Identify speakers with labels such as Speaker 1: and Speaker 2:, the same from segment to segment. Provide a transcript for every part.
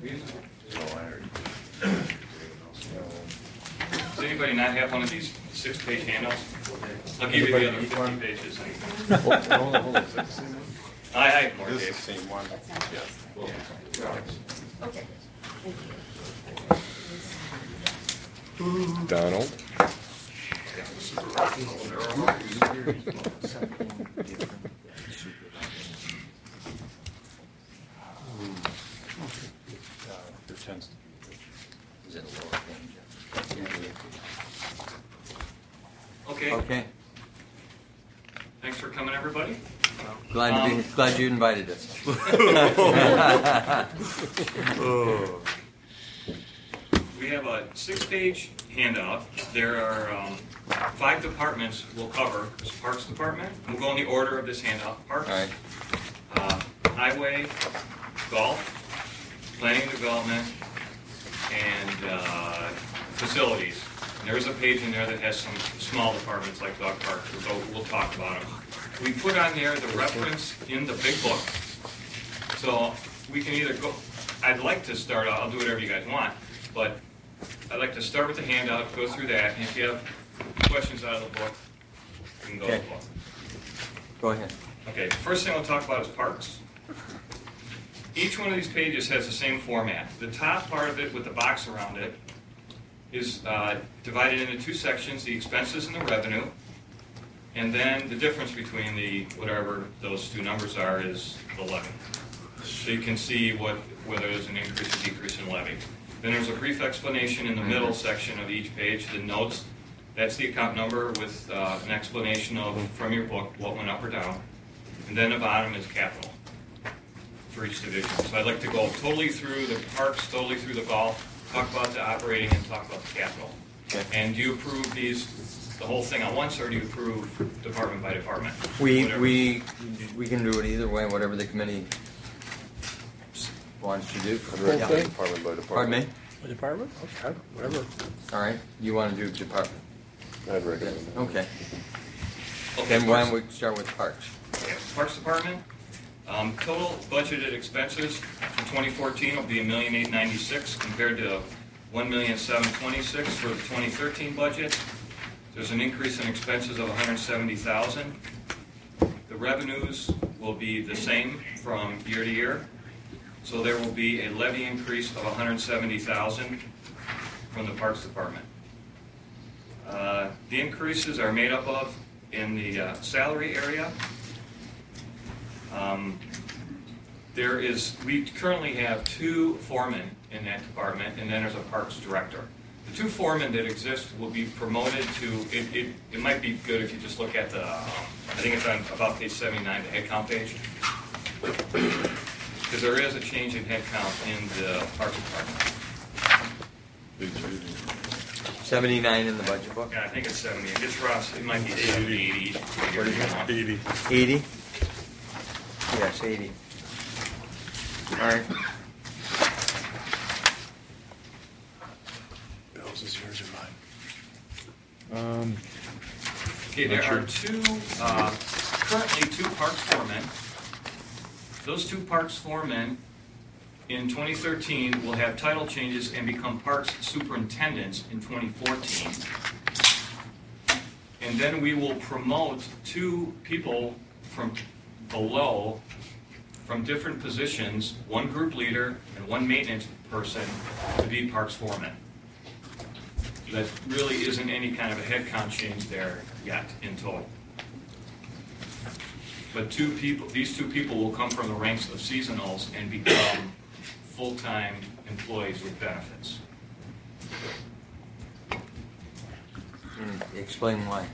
Speaker 1: Does anybody not have one of these 6-page handouts? I'll give you the other 50 pages. I have more,
Speaker 2: This is
Speaker 1: Dave.
Speaker 2: the same one.
Speaker 3: Okay.
Speaker 4: Donald.
Speaker 2: There tends to be.
Speaker 1: Okay,
Speaker 5: Okay.
Speaker 1: thanks for coming, everybody.
Speaker 5: Glad you invited us.
Speaker 1: We have a 6-page handout. There are 5 departments we'll cover. There's Parks Department. We'll go in the order of this handout. Parks,
Speaker 5: All right.
Speaker 1: Highway, Golf, Planning and Development, and Facilities. And there's a page in there that has some small departments like dog park. We'll talk about them. We put on there the reference in the big book. So we can either go, I'd like to start out, I'll do whatever you guys want, but I'd like to start with the handout, go through that, and if you have questions out of the book, we can go to the
Speaker 5: Okay.
Speaker 1: book.
Speaker 5: Go ahead.
Speaker 1: Okay, the first thing we'll talk about is parks. Each one of these pages has the same format. The top part of it with the box around it is divided into 2 sections, the expenses and the revenue. And then the difference between the, whatever those 2 numbers are, is the levy. So you can see whether there's an increase or decrease in levy. Then there's a brief explanation in the middle section of each page, the notes. That's the account number with an explanation of, from your book, what went up or down. And then the bottom is capital for each division. So I'd like to go totally through the parks, totally through the golf, talk about the operating, and talk about the capital.
Speaker 5: Okay.
Speaker 1: And do you approve these, the whole thing at once, or do you approve department by department? Whatever.
Speaker 5: We can do it either way, whatever the committee wants to do.
Speaker 4: I'd recommend
Speaker 5: Yeah.
Speaker 4: department by department.
Speaker 5: Pardon me?
Speaker 6: A department? Okay, whatever.
Speaker 5: All right. You want to do department?
Speaker 4: I'd recommend that.
Speaker 5: Okay.
Speaker 1: Okay,
Speaker 5: Then why
Speaker 1: Parks-
Speaker 5: don't we start with parks?
Speaker 1: okay, Parks Department, total budgeted expenses for 2014 will be $1,896,000 compared to $1,726,000 for the 2013 budget. There's an increase in expenses of $170,000. The revenues will be the same from year to year. So there will be a levy increase of $170,000 from the Parks Department. The increases are made up of in the salary area. We currently have 2 foremen in that department, and then there's a Parks Director. The 2 foremen that exist will be promoted to, it might be good if you just look at the, I think it's on about page 79, the headcount page. Because there is a change in headcount in the Parks Department.
Speaker 5: 79 in the budget book?
Speaker 1: Yeah, I think it's 70. It's rough. It might be 70, 80.
Speaker 2: 80.
Speaker 5: 80? Yes, 80. All right.
Speaker 2: Bill's is yours or mine?
Speaker 1: Okay, there are currently 2 parks foremen. Those 2 parks foremen in 2013 will have title changes and become parks superintendents in 2014. And then we will promote 2 people from below, from different positions, 1 group leader and 1 maintenance person, to be parks foremen. That really isn't any kind of a headcount change there yet in total. But these 2 people will come from the ranks of seasonals and become full-time employees with benefits.
Speaker 5: Explain why.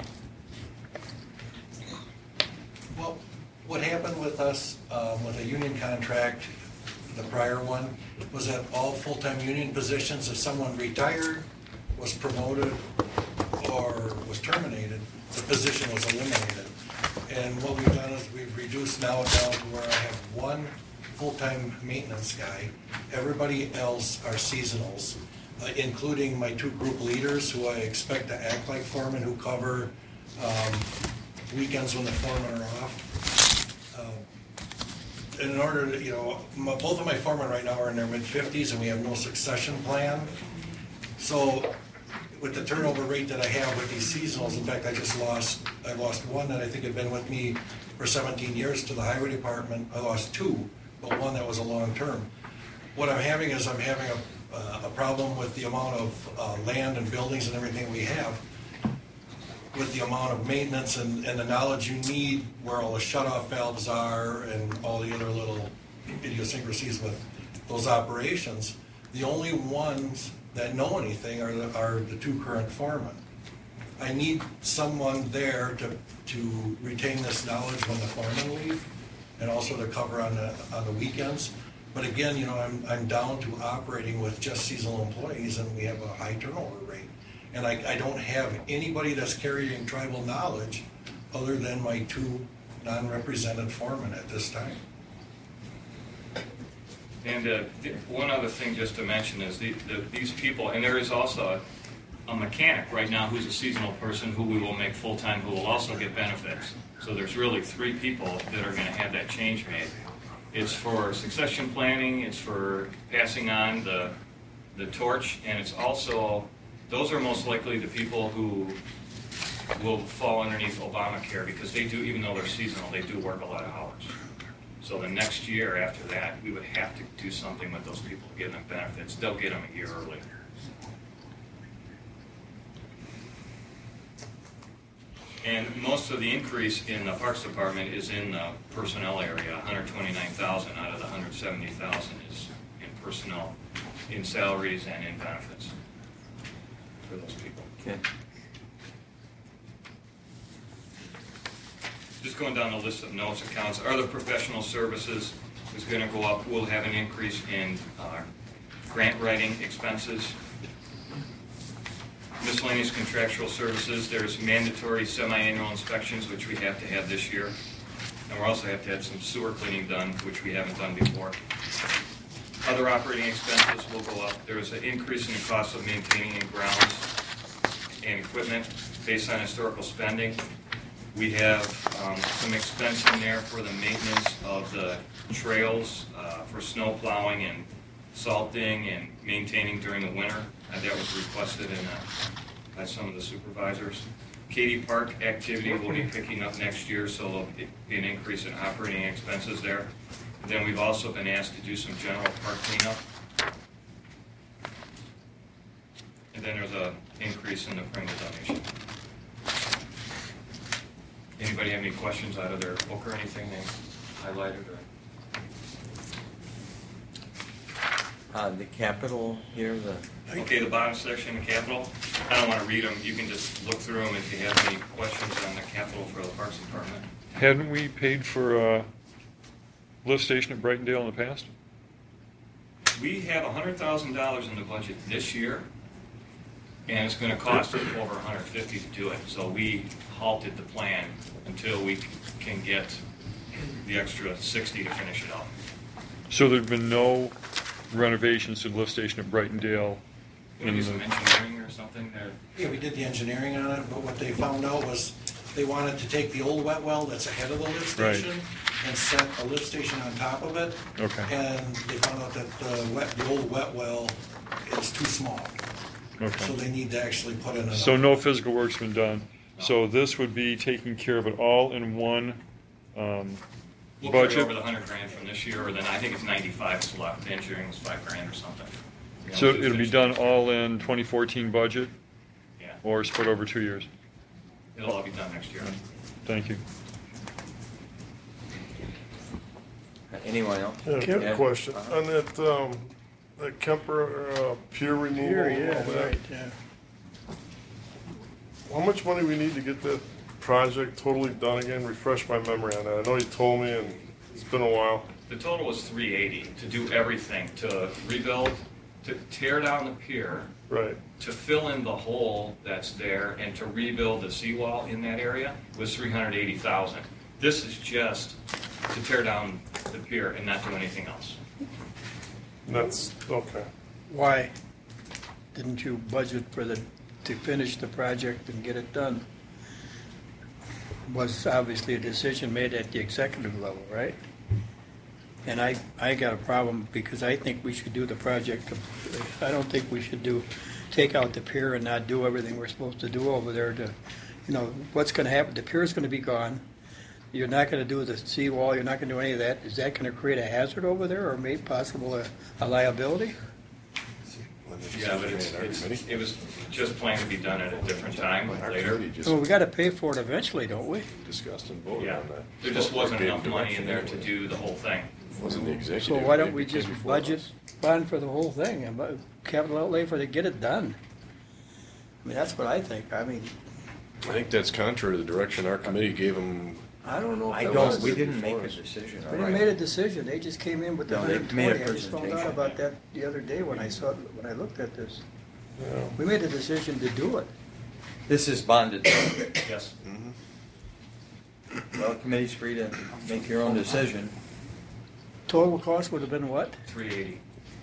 Speaker 7: Well, what happened with us with a union contract, the prior one, was that all full-time union positions, if someone retired, was promoted, or was terminated, the position was eliminated. And what we've done is we've reduced now down to where I have 1 full-time maintenance guy. Everybody else are seasonals, including my 2 group leaders who I expect to act like foremen, who cover weekends when the foremen are off. in order to, both of my foremen right now are in their mid-50s and we have no succession plan. So with the turnover rate that I have with these seasonals, in fact, I lost one that I think had been with me for 17 years to the highway department. I lost two, but one that was a long term. What I'm having is a problem with the amount of land and buildings and everything we have, with the amount of maintenance and the knowledge you need where all the shutoff valves are and all the other little idiosyncrasies with those operations. The only ones that know anything are the two current foremen. I need someone there to retain this knowledge when the foremen leave, and also to cover on the weekends. But again, I'm down to operating with just seasonal employees, and we have a high turnover rate. And I don't have anybody that's carrying tribal knowledge other than my two non-represented foremen at this time.
Speaker 1: And one other thing just to mention is these people, and there is also a mechanic right now who's a seasonal person who we will make full-time, who will also get benefits. So there's really 3 people that are going to have that change made. It's for succession planning, it's for passing on the torch, and it's also, those are most likely the people who will fall underneath Obamacare, because they do, even though they're seasonal, they do work a lot of hours. So the next year after that, we would have to do something with those people to give them benefits. They'll get them a year early. And most of the increase in the Parks Department is in the personnel area. 129,000 out of the 170,000 is in personnel, in salaries and in benefits for those people.
Speaker 5: Okay.
Speaker 1: Just going down the list of notes, accounts, other professional services is going to go up. We'll have an increase in grant writing expenses. Miscellaneous contractual services, there's mandatory semi-annual inspections, which we have to have this year. And we also have to have some sewer cleaning done, which we haven't done before. Other operating expenses will go up. There's an increase in the cost of maintaining grounds and equipment based on historical spending. We have some expense in there for the maintenance of the trails for snow plowing and salting and maintaining during the winter. That was requested by some of the supervisors. Katy Park activity will be picking up next year, so there'll be an increase in operating expenses there. And then we've also been asked to do some general park cleanup. And then there's an increase in the Pringle donation. Anybody have any questions out of their book or anything they highlighted?
Speaker 5: The capital here,
Speaker 1: Okay, the bottom section, the capital. I don't want to read them. You can just look through them if you have any questions on the capital for the Parks Department.
Speaker 2: Hadn't we paid for a lift station at Brightondale in the past?
Speaker 1: We have $100,000 in the budget this year, and it's going to cost over $150,000 to do it. So we halted the plan until we can get the extra $60,000 to finish it up.
Speaker 2: So there've been no renovations to the lift station at Brightondale?
Speaker 1: Maybe some engineering or something there.
Speaker 7: Yeah, we did the engineering on it, but what they found out was they wanted to take the old wet well that's ahead of the lift
Speaker 2: Right.
Speaker 7: station and set a lift station on top of it.
Speaker 2: Okay.
Speaker 7: And they found out that the old wet well is too small.
Speaker 2: Okay.
Speaker 7: So they need to actually put in another.
Speaker 2: So no physical work's been done. So this would be taking care of it all in one
Speaker 1: We'll carry
Speaker 2: budget?
Speaker 1: over the $100,000 from this year, or then I think it's 95 is left. The engineering was $5,000 or something.
Speaker 2: So it'll be done all in 2014 budget
Speaker 1: Yeah,
Speaker 2: or spread over 2 years?
Speaker 1: it'll all be done next year.
Speaker 2: Thank you.
Speaker 5: anyone else?
Speaker 3: Yeah, I have
Speaker 5: Yeah.
Speaker 3: a question. On that Kemper pier removal
Speaker 6: Here,
Speaker 3: and all
Speaker 6: yeah,
Speaker 3: that,
Speaker 6: right, yeah.
Speaker 3: how much money we need to get that project totally done again? Refresh my memory on that. I know you told me and it's been a while.
Speaker 1: The total was $380 to do everything, to rebuild, to tear down the pier,
Speaker 3: Right.
Speaker 1: to fill in the hole that's there, and to rebuild the seawall in that area was $380,000. This is just to tear down the pier and not do anything else.
Speaker 3: And that's, okay.
Speaker 6: Why didn't you budget to finish the project and get it done? Was obviously a decision made at the executive level, right? And I got a problem because I think we should do the project completely. I don't think we should take out the pier and not do everything we're supposed to do over there to, what's gonna happen, the pier's gonna be gone. You're not gonna do the seawall, you're not gonna do any of that. Is that gonna create a hazard over there or make possible a liability?
Speaker 1: Yeah, but it was just planned to be done at a different time later.
Speaker 6: Well, we gotta pay for it eventually, don't we?
Speaker 4: Discussed and voted
Speaker 1: Yeah,
Speaker 4: on that.
Speaker 1: there just wasn't
Speaker 4: Gave
Speaker 1: enough money
Speaker 4: direction
Speaker 1: in there to
Speaker 4: anyway.
Speaker 1: do the whole thing.
Speaker 4: Wasn't the executive.
Speaker 6: So why don't
Speaker 4: it
Speaker 6: we
Speaker 4: came
Speaker 6: just
Speaker 4: before
Speaker 6: budget
Speaker 4: us.
Speaker 6: bond for the whole thing and capital outlay for to get it done? I mean, that's what I think. I mean,
Speaker 4: I think that's contrary to the direction our committee gave them.
Speaker 6: I don't know if
Speaker 5: I
Speaker 6: it
Speaker 5: don't,
Speaker 6: was.
Speaker 5: we didn't make a decision.
Speaker 6: We didn't made a decision. They just came in with the
Speaker 5: No, they made a
Speaker 6: 120. I just found out
Speaker 5: presentation.
Speaker 6: about that the other day when I looked at this.
Speaker 3: Yeah.
Speaker 6: We made a decision to do it.
Speaker 5: This is bonded.
Speaker 1: Yes.
Speaker 5: Well, the committee's free to make your own decision.
Speaker 6: Total cost would have been what?
Speaker 1: 380.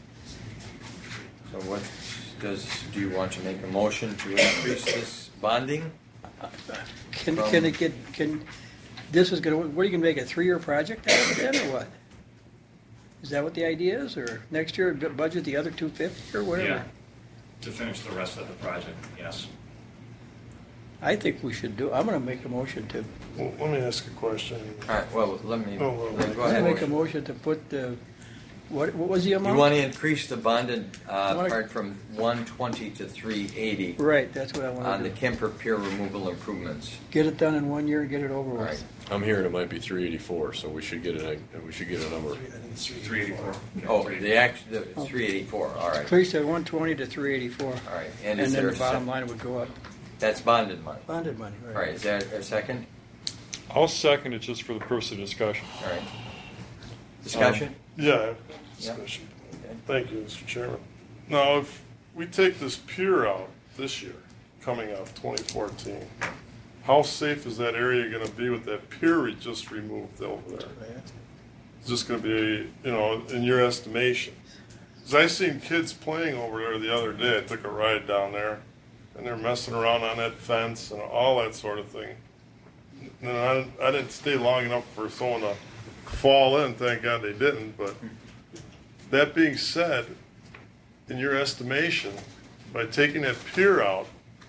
Speaker 5: So what do you want to make a motion to increase this bonding?
Speaker 6: Can it get, this is gonna, what are you gonna make a 3-year project out of it then or what? Is that what the idea is? Or next year budget the other 250 or whatever?
Speaker 1: Yeah, to finish the rest of the project, yes.
Speaker 6: I think we should do, I'm gonna make a motion to,
Speaker 3: Well, let me ask a question.
Speaker 5: All right, well, let me,
Speaker 3: Oh, well,
Speaker 5: go
Speaker 6: I'm gonna
Speaker 5: ahead.
Speaker 6: make a motion to put the, what was the
Speaker 5: You
Speaker 6: amount?
Speaker 5: want to increase the bonded
Speaker 6: wanna-
Speaker 5: part from 120 to 380
Speaker 6: Right, that's what I
Speaker 5: on
Speaker 6: want
Speaker 5: the
Speaker 6: to do.
Speaker 5: Kemper Pier removal improvements.
Speaker 6: Get it done in 1 year and get it over
Speaker 5: All right.
Speaker 6: with.
Speaker 4: I'm hearing it might be 384, so we should get a number.
Speaker 7: I think it's
Speaker 1: 384.
Speaker 5: Oh, the 384, all right.
Speaker 6: Increase at 120 to 384.
Speaker 5: All right,
Speaker 6: And
Speaker 5: is
Speaker 6: then
Speaker 5: there
Speaker 6: the
Speaker 5: a
Speaker 6: bottom
Speaker 5: sec-
Speaker 6: line would go up.
Speaker 5: That's bonded money.
Speaker 6: Bonded money,
Speaker 5: All right, is there a second?
Speaker 2: I'll second it just for the purpose of discussion.
Speaker 5: All right. Discussion?
Speaker 3: Yeah, I have
Speaker 5: Yeah.
Speaker 3: discussion.
Speaker 5: Okay.
Speaker 3: Thank you, Mr. Chairman. Now, if we take this pier out this year, coming out 2014, how safe is that area gonna be with that pier we just removed over there? It's just gonna be, in your estimation? Because I seen kids playing over there the other day. I took a ride down there, and they're messing around on that fence and all that sort of thing. And I didn't stay long enough for someone to fall in. Thank God they didn't. But that being said, in your estimation, by taking that pier out,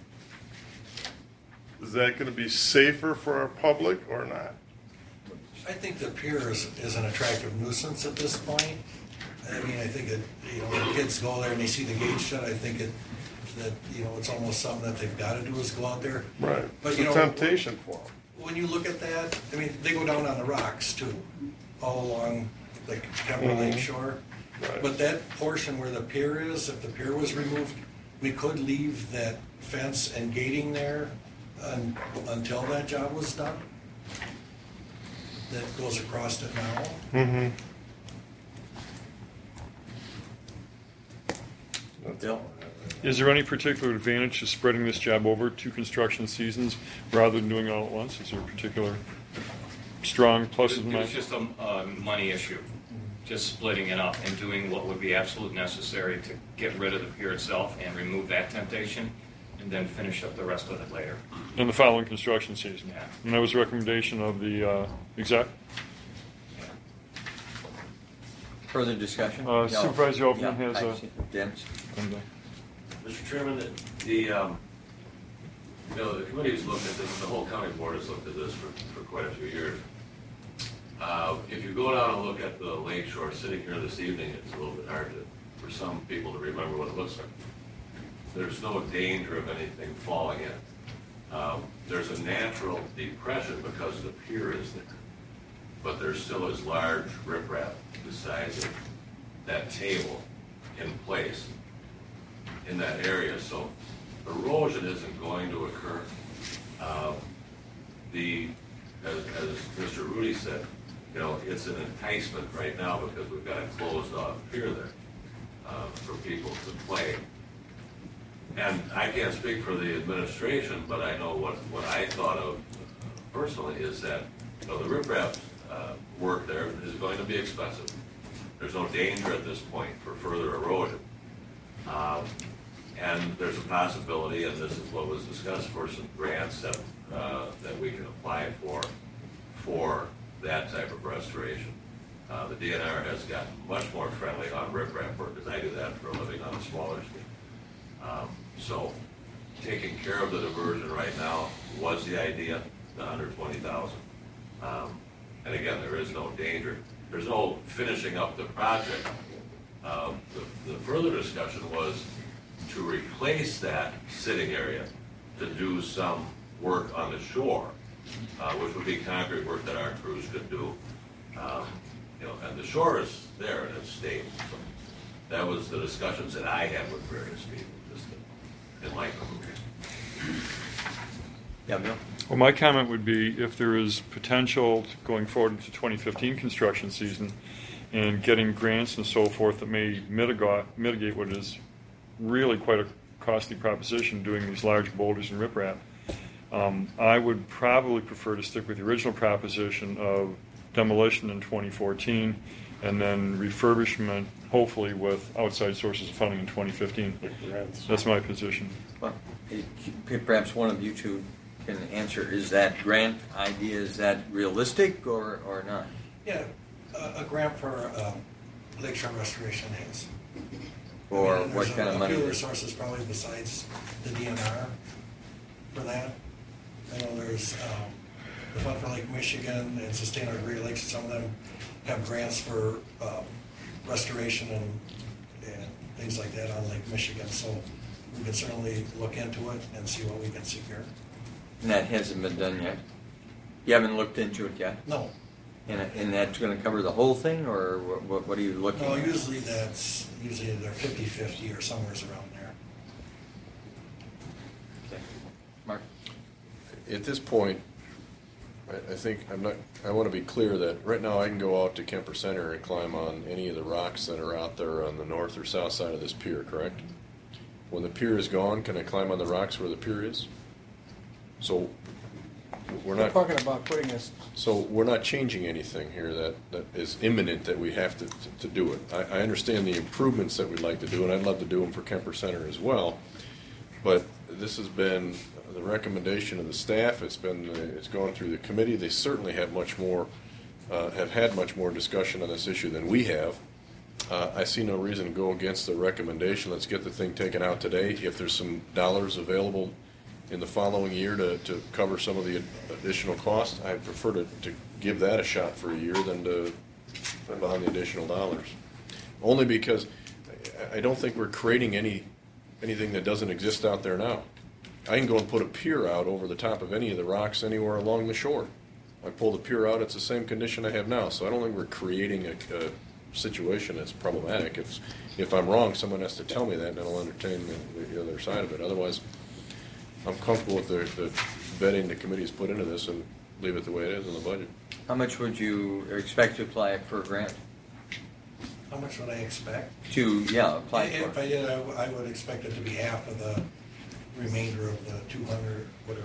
Speaker 3: is that going to be safer for our public or not?
Speaker 7: I think the pier is an attractive nuisance at this point. I mean, I think it, when kids go there and they see the gate shut, I think it's almost something that they've got to do is go out there.
Speaker 3: Right.
Speaker 7: But,
Speaker 3: It's a temptation for them.
Speaker 7: When you look at that, I mean, they go down on the rocks too, all along the Kemper Lake shore.
Speaker 3: Right.
Speaker 7: But that portion where the pier is, if the pier was removed, we could leave that fence and gating there until that job was done. That goes across it now.
Speaker 3: Mm-hmm.
Speaker 5: Bill?
Speaker 2: Is there any particular advantage to spreading this job over 2 construction seasons rather than doing it all at once? Is there a particular strong pluses and
Speaker 1: It was
Speaker 2: minuses?
Speaker 1: just a money issue, just splitting it up and doing what would be absolute necessary to get rid of the pier itself and remove that temptation, and then finish up the rest of it later.
Speaker 2: In the following construction season?
Speaker 1: Yeah.
Speaker 2: And that was a recommendation of the exec?
Speaker 5: Further discussion?
Speaker 2: Supervisor Elfman
Speaker 5: Yeah,
Speaker 2: has
Speaker 5: I
Speaker 2: a-
Speaker 5: see. Dennis?
Speaker 8: Mr. Chairman, the committee's looked at this, the whole county board has looked at this for quite a few years. If you go down and look at the lake shore sitting here this evening, it's a little bit hard for some people to remember what it looks like. There's no danger of anything falling in. There's a natural depression because the pier is there, but there still is large riprap the size of that table in place in that area, so erosion isn't going to occur. As Mr. Rudy said, it's an enticement right now because we've got a closed off pier there for people to play. And I can't speak for the administration, but I know what I thought of personally is that the riprap work there is going to be expensive. There's no danger at this point for further erosion. And there's a possibility, and this is what was discussed, for some grants that we can apply for that type of restoration. The DNR has gotten much more friendly on riprap work, because I do that for a living on a smaller scale. So taking care of the diversion right now was the idea, the 120,000. And again, there is no danger. There's no finishing up the project. The further discussion was to replace that sitting area to do some work on the shore, which would be concrete work that our crews could do. And the shore is there and it's stable. So that was the discussions that I had with various people, just to enlighten them.
Speaker 5: Yeah, Bill?
Speaker 2: Well, my comment would be if there is potential going forward into 2015 construction season and getting grants and so forth that may mitigate what is really quite a costly proposition doing these large boulders and riprap, I would probably prefer to stick with the original proposition of demolition in 2014 and then refurbishment, hopefully with outside sources of funding in 2015. That's my position.
Speaker 5: Well, perhaps one of you two can answer, is that grant idea, is that realistic or not?
Speaker 7: Yeah, a grant for lakeshore restoration is.
Speaker 5: Or
Speaker 7: I mean,
Speaker 5: what
Speaker 7: there's
Speaker 5: kind of money?
Speaker 7: A few resources probably besides the DNR for that. I know there's the Fund for Lake Michigan and Sustain Our Great Lakes. Some of them have grants for restoration and things like that on Lake Michigan. So we can certainly look into it and see what we can secure.
Speaker 5: And that hasn't been done yet? You haven't looked into it yet?
Speaker 7: No.
Speaker 5: And that's going to cover the whole thing, or what are you looking
Speaker 7: No,
Speaker 5: at?
Speaker 7: usually they're 50-50 or somewhere around there.
Speaker 5: Okay. Mark?
Speaker 4: At this point, I want to be clear that right now I can go out to Kemper Center and climb on any of the rocks that are out there on the north or south side of this pier, correct? When the pier is gone, can I climb on the rocks where the pier is? So we're not
Speaker 6: talking about putting this.
Speaker 4: So we're not changing anything here that is imminent that we have to do it. I understand the improvements that we'd like to do, and I'd love to do them for Kemper Center as well. But this has been the recommendation of the staff. It's gone through the committee. They certainly have had much more discussion on this issue than we have. I see no reason to go against the recommendation. Let's get the thing taken out today. If there's some dollars available in the following year to cover some of the additional costs, I prefer to give that a shot for a year than to spend on the additional dollars. Only because I don't think we're creating anything that doesn't exist out there now. I can go and put a pier out over the top of any of the rocks anywhere along the shore. I pull the pier out, it's the same condition I have now. So I don't think we're creating a situation that's problematic. If I'm wrong, someone has to tell me that, and I'll entertain the other side of it. Otherwise, I'm comfortable with the vetting the committee's put into this and leave it the way it is in the budget.
Speaker 5: How much would you expect to apply for a grant?
Speaker 7: How much would I expect?
Speaker 5: To, apply for
Speaker 7: If I did, I would expect it to be half of the remainder of the 200, whatever.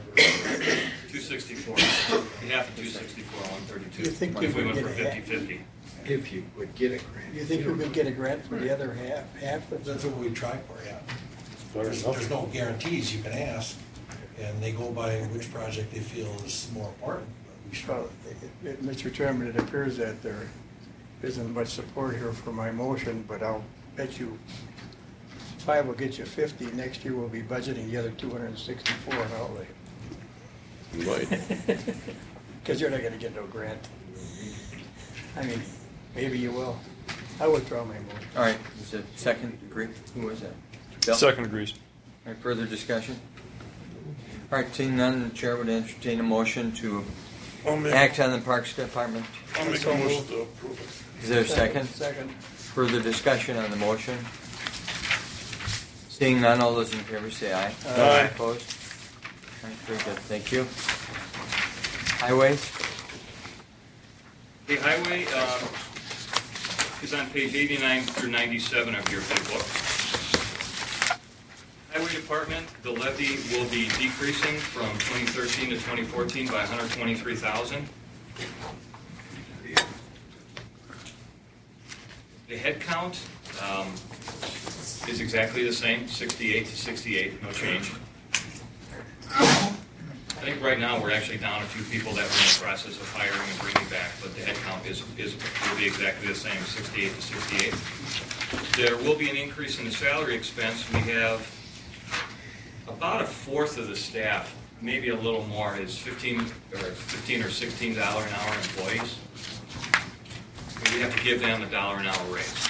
Speaker 1: 264. Half of 264, 132.
Speaker 6: You think
Speaker 1: if
Speaker 6: we
Speaker 1: we
Speaker 6: would
Speaker 1: went for
Speaker 6: get a
Speaker 1: 50-50.
Speaker 9: If you would get a grant.
Speaker 6: You think we could get a grant for the other half of
Speaker 7: That's what we try for, yeah.
Speaker 3: Fair enough.
Speaker 7: There's no guarantees, you can ask, and they go by which project they feel is more important. But we should.
Speaker 6: Well, Mr. Chairman, it appears that there isn't much support here for my motion, but I'll bet you 5 will get you 50. Next year we'll be budgeting the other 264 in outlay.
Speaker 4: You might.
Speaker 6: Because you're not going to get no grant. I mean, maybe you will. I withdraw my motion.
Speaker 5: All right, is it second agree? Who was that? Bill?
Speaker 2: Second agrees.
Speaker 5: All right, further discussion? All right, seeing none, the chair would entertain a motion to act on the Parks Department.
Speaker 3: I'll make a motion to approve it.
Speaker 5: Is there a second?
Speaker 6: Second.
Speaker 5: Further discussion on the motion? Seeing none, all those in favor say aye.
Speaker 3: Aye.
Speaker 5: Opposed? All right, very good, thank you. Highways?
Speaker 1: The highway is on page 89 through 97 of your big book. Highway Department, the levy will be decreasing from 2013 to 2014 by $123,000. The head count is exactly the same, 68 to 68, no change. I think right now we're actually down a few people that we're in the process of hiring and bringing back, but the head count will be exactly the same, 68 to 68. There will be an increase in the salary expense. We have about a fourth of the staff, maybe a little more, is $15 or $16 an hour employees. We have to give them a $1 an hour raise.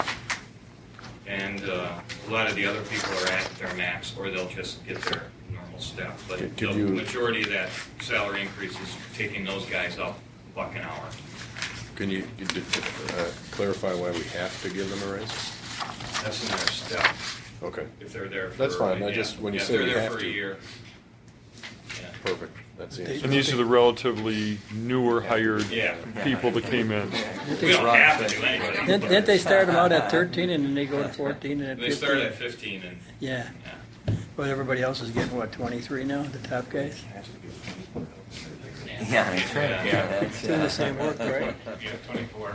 Speaker 1: And a lot of the other people are at their max, or they'll just get their normal step. But the majority of that salary increase is taking those guys up $1 an hour.
Speaker 4: Can you clarify why we have to give them a raise?
Speaker 1: That's in their step.
Speaker 4: Okay.
Speaker 1: If they're there for
Speaker 4: That's fine.
Speaker 1: Yeah.
Speaker 4: I just, when you
Speaker 1: Yeah,
Speaker 4: say
Speaker 1: if
Speaker 4: we
Speaker 1: they're there
Speaker 4: have
Speaker 1: for a
Speaker 4: to.
Speaker 1: year. Yeah.
Speaker 4: Perfect. That's the
Speaker 2: And
Speaker 4: answer.
Speaker 2: these are the relatively newer hired
Speaker 1: Yeah.
Speaker 2: people that came in.
Speaker 1: We don't have to do anything.
Speaker 6: Didn't they start them out at 13 and then they go to 14 and at 15?
Speaker 1: They start at 15 and
Speaker 6: Yeah.
Speaker 1: yeah.
Speaker 6: But everybody else is getting, what, 23 now, the top guys?
Speaker 5: Yeah, that's right.
Speaker 1: Yeah.
Speaker 5: Yeah, that's,
Speaker 6: Doing the same work, right?
Speaker 1: Yeah, 24.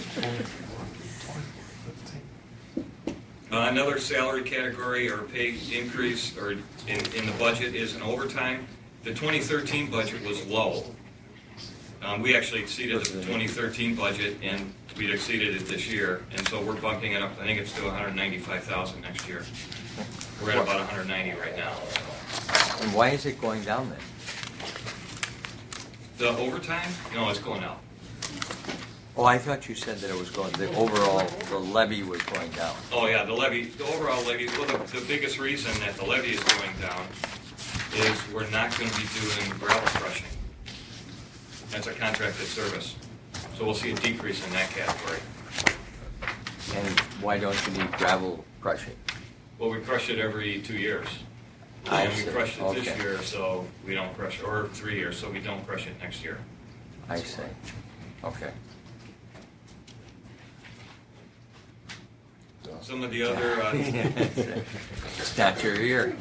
Speaker 1: Another salary category or pay increase or in the budget is an overtime. The 2013 budget was low. We actually exceeded the 2013 budget, and we exceeded it this year, and so we're bumping it up. I think it's to 195,000 next year. We're at about 190 right now.
Speaker 5: And why is it going down then?
Speaker 1: The overtime? No, it's going up.
Speaker 5: Oh, I thought you said that it was going, the overall, the levy was going down.
Speaker 1: Oh yeah, the overall levy. Well, the biggest reason that the levy is going down is we're not going to be doing gravel crushing. That's a contracted service, so we'll see a decrease in that category.
Speaker 5: And why don't you need gravel crushing?
Speaker 1: Well, we crush it every 2 years.
Speaker 5: I
Speaker 1: And
Speaker 5: see.
Speaker 1: we crushed it this
Speaker 5: Okay.
Speaker 1: year, so we don't crush it, or 3 years, so we don't crush it next year.
Speaker 5: I see. Okay.
Speaker 1: Some of the other,
Speaker 5: It's not your ear.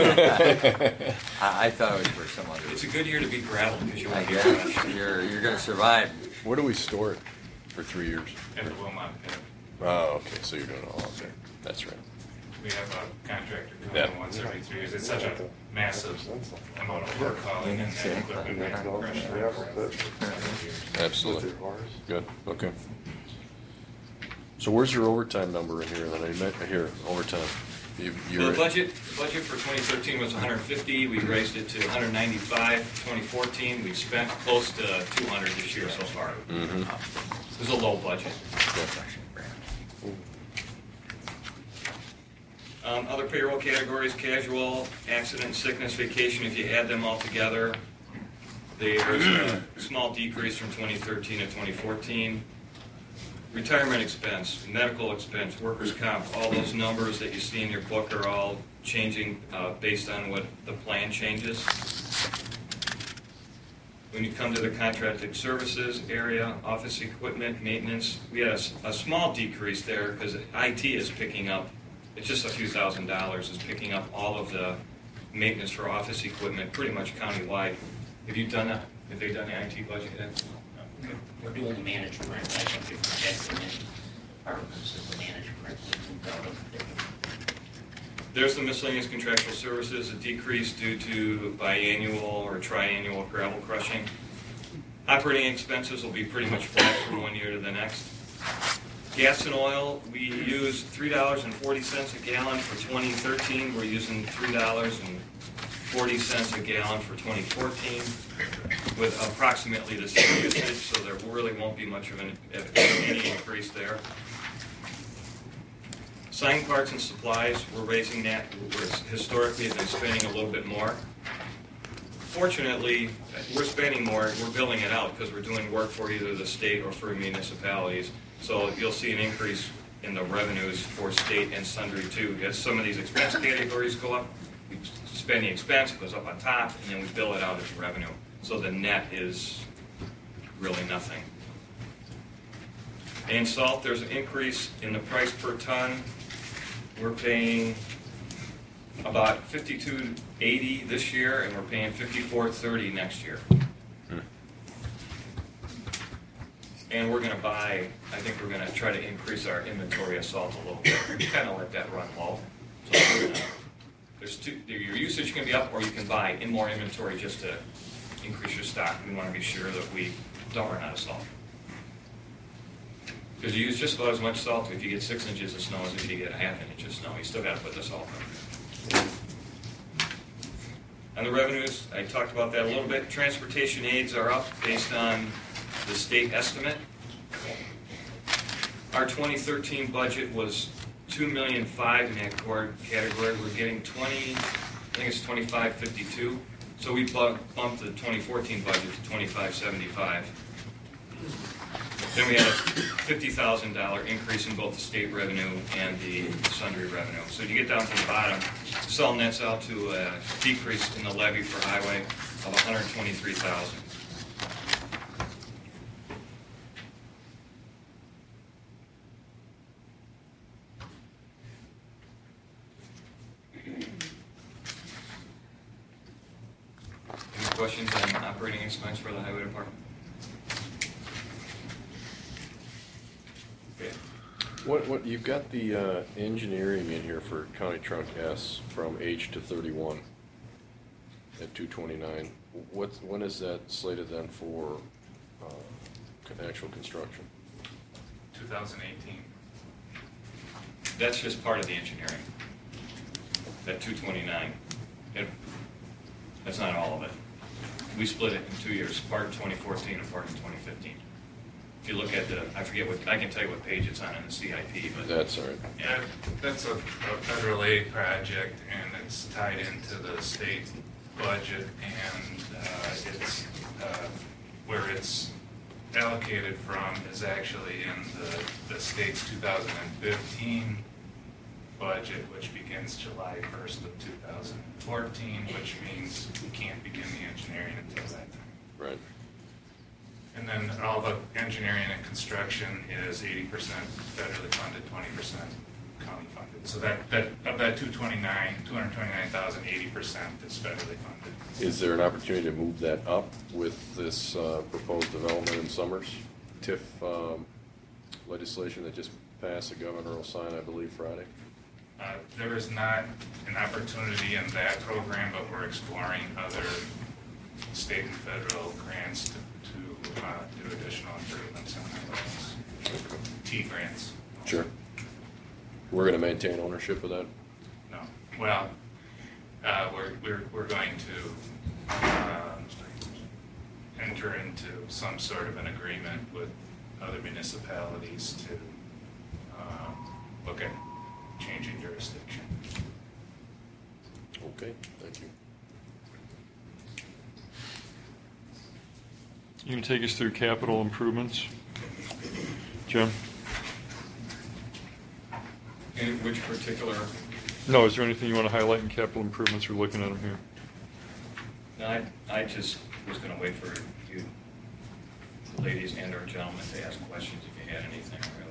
Speaker 5: I thought it was for some other
Speaker 1: it's a
Speaker 5: reason.
Speaker 1: good year to be gravel because you
Speaker 5: I
Speaker 1: want to be
Speaker 5: guess
Speaker 1: crushed.
Speaker 5: you're going to survive.
Speaker 4: Where do we store it for 3 years?
Speaker 10: At the Wilmot Pit.
Speaker 4: Oh, okay, so you're doing it all out there. That's right.
Speaker 10: We have a contractor come
Speaker 4: Yeah.
Speaker 10: in once every 3 years. It's such a massive amount of work hauling and then equipment and crushing.
Speaker 4: Absolutely. Good, okay. So where's your overtime number in here that I meant, here, overtime?
Speaker 1: The budget for 2013 was 150. We raised it to 195. 2014, we've spent close to 200 this year so far.
Speaker 4: Mm-hmm.
Speaker 1: It was a low budget. Other payroll categories: casual, accident, sickness, vacation. If you add them all together, there's a small decrease from 2013 to 2014. Retirement expense, medical expense, workers' comp, all those numbers that you see in your book are all changing based on what the plan changes. When you come to the contracted services area, office equipment, maintenance, we had a small decrease there because IT is picking up, it's just a few $1,000s, is picking up all of the maintenance for office equipment pretty much countywide. Have you done that? Have they done the IT budget yet? Okay.
Speaker 11: We're doing the management, I think we've projected in our purposes, the management,
Speaker 1: There's the miscellaneous contractual services, a decrease due to biannual or triannual gravel crushing. Operating expenses will be pretty much flat from one year to the next. Gas and oil, we used $3.40 a gallon for 2013. We're using $3.40 a gallon for 2014 with approximately the same usage, so there really won't be much of any increase there. Sign parts and supplies, we're raising that. Historically, have been spending a little bit more. Fortunately, we're spending more. We're billing it out because we're doing work for either the state or for municipalities. So you'll see an increase in the revenues for state and sundry too. As some of these expense categories go up, we spend the expense, it goes up on top, and then we bill it out as revenue. So the net is really nothing. And salt, there's an increase in the price per ton. We're paying about $52.80 this year, and we're paying $54.30 next year. And we're going to buy, I think we're going to try to increase our inventory of salt a little bit. We kind of let that run low. So there's There's two, your usage can be up, or you can buy in more inventory just to increase your stock. We want to be sure that we don't run out of salt. Because you use just about as much salt if you get 6 inches of snow as if you get a half an inch of snow. You still got to put the salt in. On the revenues, I talked about that a little bit. Transportation aids are up based on the state estimate. Our 2013 budget was $2.5 million in that category. We're getting I think it's $25.52. So we bumped the 2014 budget to $25.75. Then we had a $50,000 increase in both the state revenue and the sundry revenue. So you get down to the bottom, this all nets out to a decrease in the levy for highway of $123,000. Any questions on operating expense for the highway department? Okay.
Speaker 4: What you've got the engineering in here for County Truck S from H to 31 at 229. When is that slated then for actual construction?
Speaker 10: 2018.
Speaker 1: That's just part of the engineering. That 229. That's not all of it. We split it in 2 years, part in 2014 and part in 2015. If you look at I forget what, I can tell you what page it's on in the CIP, but.
Speaker 4: That's all right.
Speaker 10: Yeah, that's a federal aid project, and it's tied into the state budget, and it's where it's allocated from is actually in the state's 2015 budget, which begins July 1st of 2014, which means we can't begin the engineering until that time.
Speaker 4: Right.
Speaker 10: And then all the engineering and construction is 80% federally funded, 20% county funded. So that of that 229,000, 80% is federally funded.
Speaker 4: Is there an opportunity to move that up with this proposed development in Summers? TIF legislation that just passed, the governor will sign, I believe, Friday?
Speaker 10: There is not an opportunity in that program, but we're exploring other state and federal grants to do additional improvements on highways. T grants.
Speaker 4: Sure. We're going to maintain ownership of that?
Speaker 10: No. Well, we're going to enter into some sort of an agreement with other municipalities to look at changing jurisdiction.
Speaker 4: Okay, thank you.
Speaker 2: You can take us through capital improvements, Jim?
Speaker 1: In which particular?
Speaker 2: No, is there anything you want to highlight in capital improvements? We're looking at them here.
Speaker 1: No, I just was going to wait for you, ladies and or gentlemen, to ask questions if you had anything really.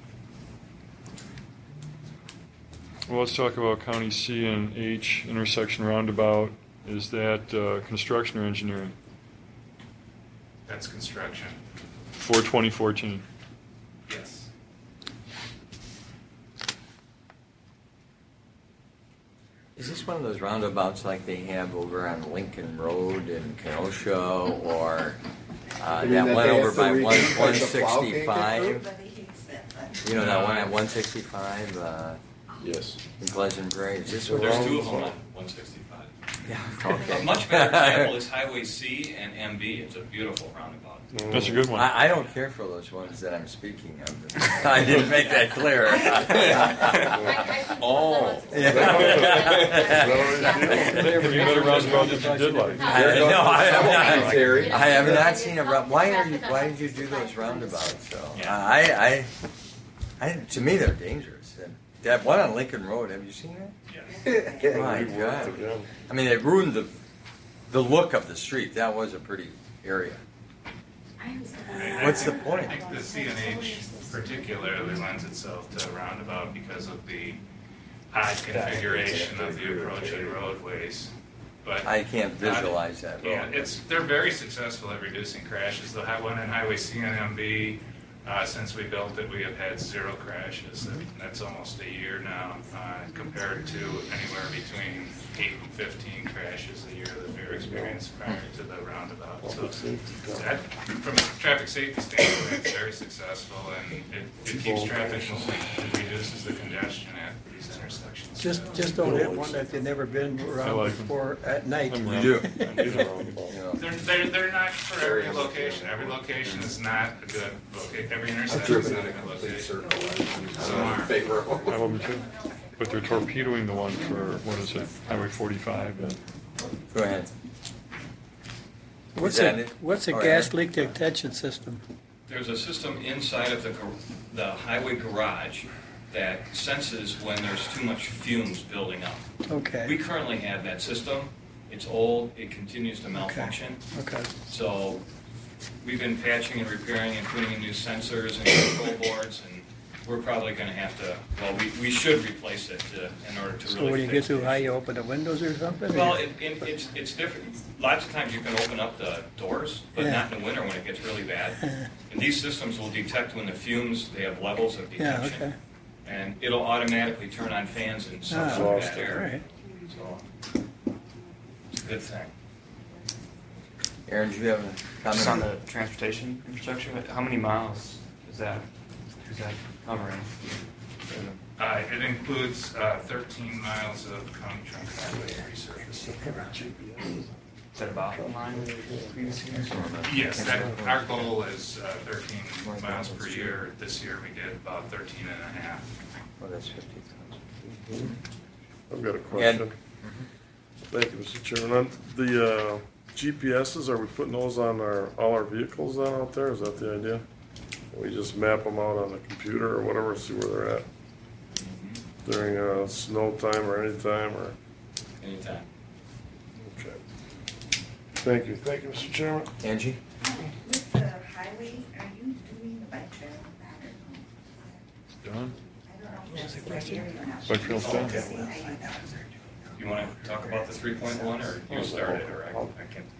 Speaker 2: Well, let's talk about County C and H intersection roundabout. Is that construction or engineering?
Speaker 10: That's construction.
Speaker 2: For 2014.
Speaker 10: Yes.
Speaker 5: Is this one of those roundabouts like they have over on Lincoln Road in Kenosha, or that one over by 165? You know that one at 165?
Speaker 4: Yes.
Speaker 5: In Pleasant Prairie. Is this
Speaker 1: There's two of them on 165.
Speaker 5: Yeah, okay.
Speaker 1: A much better example is Highway C and MB. It's a beautiful roundabout.
Speaker 2: That's a good one.
Speaker 5: I don't care for those ones that I'm speaking of. I didn't make that clear.
Speaker 4: Oh.
Speaker 2: You better roundabout that you did like.
Speaker 5: I have not seen a roundabout. Why did you do those roundabouts? So to me they're dangerous. That one on Lincoln Road, have you seen that?
Speaker 1: Yeah.
Speaker 5: My God. I mean, it ruined the look of the street. That was a pretty area. What's the point?
Speaker 10: I think the C&H particularly lends itself to a roundabout because of the odd configuration of the approaching roadways. But
Speaker 5: I can't visualize that.
Speaker 10: Yeah, they're very successful at reducing crashes. The one on Highway C and MB Since we built it, we have had 0 crashes. That's almost a year now, compared to anywhere between 8 and 15 crashes a year that we were experienced prior to the roundabout. So that, from a traffic safety standpoint, it's very successful, and it keeps traffic moving. It reduces the congestion at these intersections.
Speaker 6: Just don't have one that they've never been around
Speaker 2: like 'em.
Speaker 6: before at night.
Speaker 2: I'm
Speaker 5: You
Speaker 2: around.
Speaker 5: do.
Speaker 2: These are roundabout.
Speaker 10: They're not for every location. Every location is not a good location. Every intersection is not a good location. Some are.
Speaker 2: I love them too. But they're torpedoing the one for, what is it, Highway 45. And
Speaker 5: Go ahead.
Speaker 6: What's
Speaker 5: Is that
Speaker 6: a,
Speaker 5: it?
Speaker 6: what's a
Speaker 5: Or-
Speaker 6: gas leak detection system?
Speaker 1: There's a system inside of the highway garage that senses when there's too much fumes building up. We
Speaker 6: Okay,
Speaker 1: currently have that system. It's old, it continues to malfunction.
Speaker 6: okay.
Speaker 1: So we've been patching and repairing and putting in new sensors and control boards, and we're probably gonna have to, well, we should replace it in order to
Speaker 6: So
Speaker 1: really
Speaker 6: when you get
Speaker 1: fix
Speaker 6: too
Speaker 1: the
Speaker 6: high,
Speaker 1: issue.
Speaker 6: you open the windows or something?
Speaker 1: Well, it's different. Lots of times you can open up the doors, but
Speaker 6: Yeah.
Speaker 1: not in the winter when it gets really bad. And these systems will detect when the fumes, they have levels of
Speaker 6: Yeah,
Speaker 1: detection.
Speaker 6: okay.
Speaker 1: And it'll automatically turn on fans and suck
Speaker 6: Ah,
Speaker 1: up that
Speaker 6: all
Speaker 1: air.
Speaker 6: right.
Speaker 1: So, it's a good thing.
Speaker 5: Aaron, do you have a
Speaker 11: Just on
Speaker 5: comment?
Speaker 11: the transportation infrastructure, how many miles is that covering?
Speaker 10: It includes 13 miles of county trunk highway resurface.
Speaker 11: Is that about in line with previous years?
Speaker 10: Yes, our goal is 13 miles per year. This year we did about 13 and a half.
Speaker 5: Oh, that's 50,000.
Speaker 3: I've got a question. Thank you, Mr. Chairman. On the GPSs, are we putting those on all our vehicles then out there? Is that the idea? We just map them out on the computer or whatever, see where they're at during snow time or any time or?
Speaker 1: Anytime.
Speaker 3: Okay. Thank you, Mr. Chairman.
Speaker 5: Angie?
Speaker 12: With the highway, are you doing the bike trail with that or no?
Speaker 2: Done?
Speaker 12: I don't know if that's the area or not.
Speaker 2: Bike trail's done.
Speaker 1: You wanna talk about the 3.1, or you started, or I can?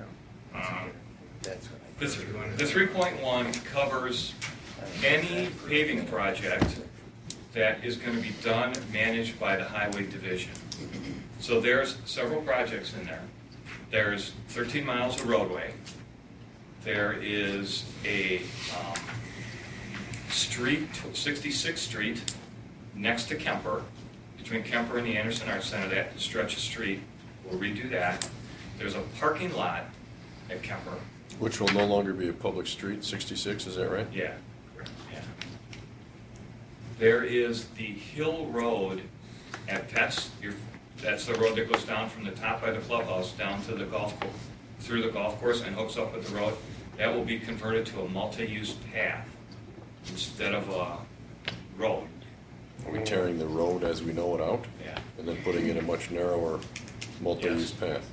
Speaker 1: The 3.1 covers any paving project that is gonna be done, managed by the highway division. So there's several projects in there. There's 13 miles of roadway. There is a street, 66th Street, next to Kemper, between Kemper and the Anderson Arts Center, that stretch of street. We'll redo that. There's a parking lot at Kemper.
Speaker 4: Which will no longer be a public street, 66, is that right?
Speaker 1: Yeah. Yeah. There is the Hill Road at Pets. That's the road that goes down from the top by the clubhouse down to the through the golf course and hooks up with the road. That will be converted to a multi-use path instead of a road.
Speaker 4: Are we tearing the road as we know it out?
Speaker 1: Yeah.
Speaker 4: And then putting in a much narrower multi-use path?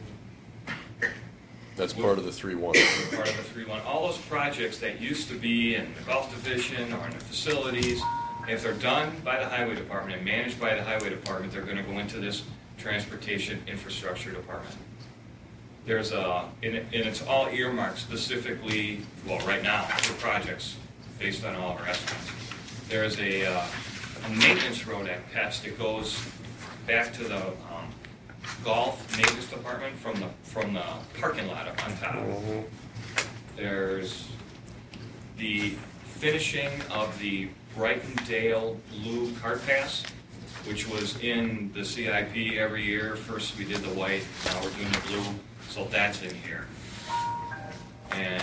Speaker 4: That's part of the 3.1.
Speaker 1: Part of the 3.1. All those projects that used to be in the golf division or in the facilities, if they're done by the highway department and managed by the highway department, they're going to go into this transportation infrastructure department. There's and it's all earmarked specifically, well, right now for projects based on all of our estimates. There's a maintenance road at Pets that goes back to the golf maintenance department from the parking lot up on top. There's the finishing of the Brightondale Blue Cart Pass, which was in the CIP every year. First we did the white, now we're doing the blue, so that's in here. And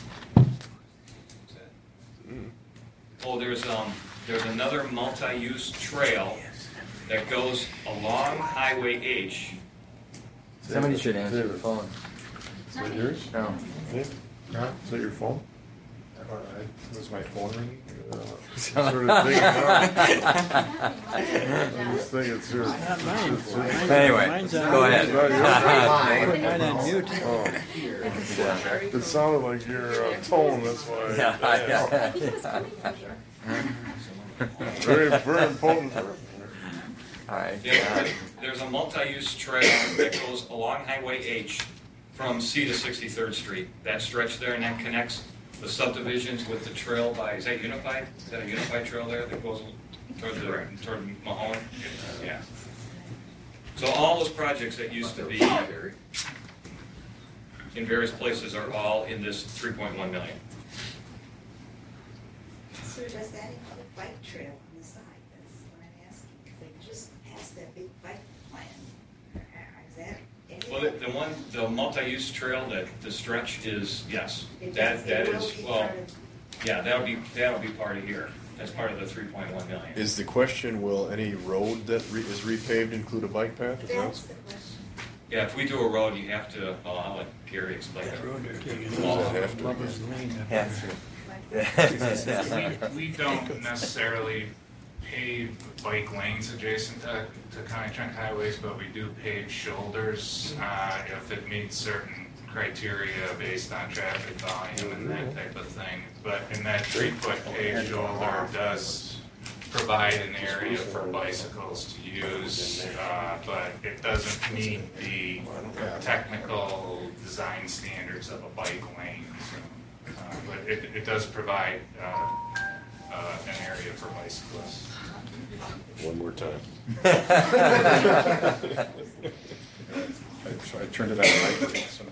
Speaker 1: oh, there's another multi-use trail that goes along Highway H.
Speaker 5: Somebody should answer the phone.
Speaker 3: Is that yours?
Speaker 5: No.
Speaker 3: Is that your phone?
Speaker 9: Was my phone ringing?
Speaker 3: Sort of digging out. I just think it's yours.
Speaker 6: Not mine.
Speaker 5: Anyway,
Speaker 6: Mine's on
Speaker 5: go
Speaker 6: mute.
Speaker 5: ahead.
Speaker 6: Put mine on mute.
Speaker 3: Oh. It sounded like your tone, that's why. Very, very important.
Speaker 5: All right.
Speaker 1: Yeah, there's a multi-use trail that goes along Highway H from C to 63rd Street. That stretch there, and that connects the subdivisions with the trail by, is that Unified? Is that a Unified trail there that goes toward Mahone? Yeah. So all those projects that used to be in various places are all in this 3.1 million.
Speaker 12: So does that include a bike trail on the side? That's what I'm asking, because they just passed that big bike plan. Is that?
Speaker 1: Well, the multi-use trail, the stretch is, yes.
Speaker 12: It
Speaker 1: That
Speaker 12: will
Speaker 1: is,
Speaker 12: be
Speaker 1: well,
Speaker 12: part of-
Speaker 1: yeah, that'll be part of here. That's part of the 3.1 million.
Speaker 4: Is the question, will any road that is repaved include a bike path? Is that-
Speaker 12: That's the question.
Speaker 1: Yeah, if we do a road, you have to, well, I'll let Gary explain it.
Speaker 10: We don't necessarily pave bike lanes adjacent to County Trunk highways, but we do pave shoulders if it meets certain criteria based on traffic volume and that type of thing. But in that 3-foot paved shoulder does provide an area for bicycles to use, but it doesn't meet the technical design standards of a bike lane. So, but it does provide an area for bicyclists.
Speaker 4: One more time.
Speaker 9: I turned it on.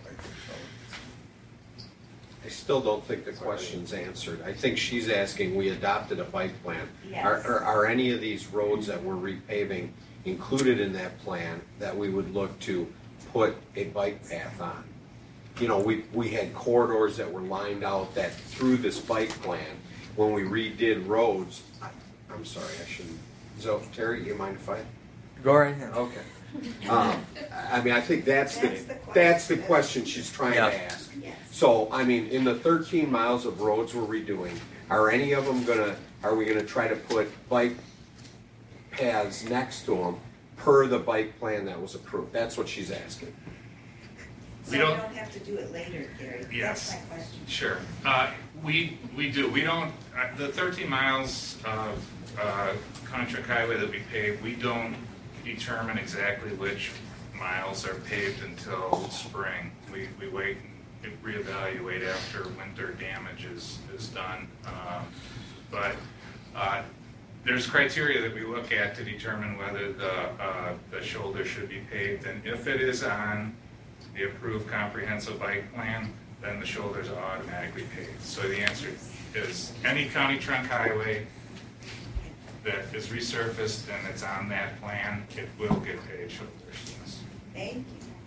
Speaker 9: I still don't think the question's answered. I think she's asking, we adopted a bike plan.
Speaker 12: Yes.
Speaker 9: Are any of these roads that we're repaving included in that plan that we would look to put a bike path on? You know, we had corridors that were lined out that through this bike plan, when we redid roads, I'm sorry, I shouldn't. So, Terry, you mind if I?
Speaker 5: Go right ahead.
Speaker 9: Okay. I mean, I think that's the question she's trying
Speaker 5: Yeah.
Speaker 9: to ask.
Speaker 12: Yes.
Speaker 9: So, I mean, in the 13 miles of roads we're redoing, are any of them are we gonna try to put bike paths next to them per the bike plan that was approved? That's what she's asking.
Speaker 12: So
Speaker 10: We
Speaker 12: you
Speaker 10: don't-
Speaker 12: don't have to do it later, Gary.
Speaker 10: Yes.
Speaker 12: That's my question.
Speaker 10: Sure. We do. We don't, the 13 miles of County Trunk Highway that we pave, we don't determine exactly which miles are paved until spring. We wait and reevaluate after winter damage is done. But there's criteria that we look at to determine whether the shoulder should be paved. And if it is on the approved comprehensive bike plan, then the shoulders are automatically paved. So the answer is any county trunk highway that is resurfaced and it's on that plan, it will get paved shoulders. Yes.
Speaker 12: Thank you.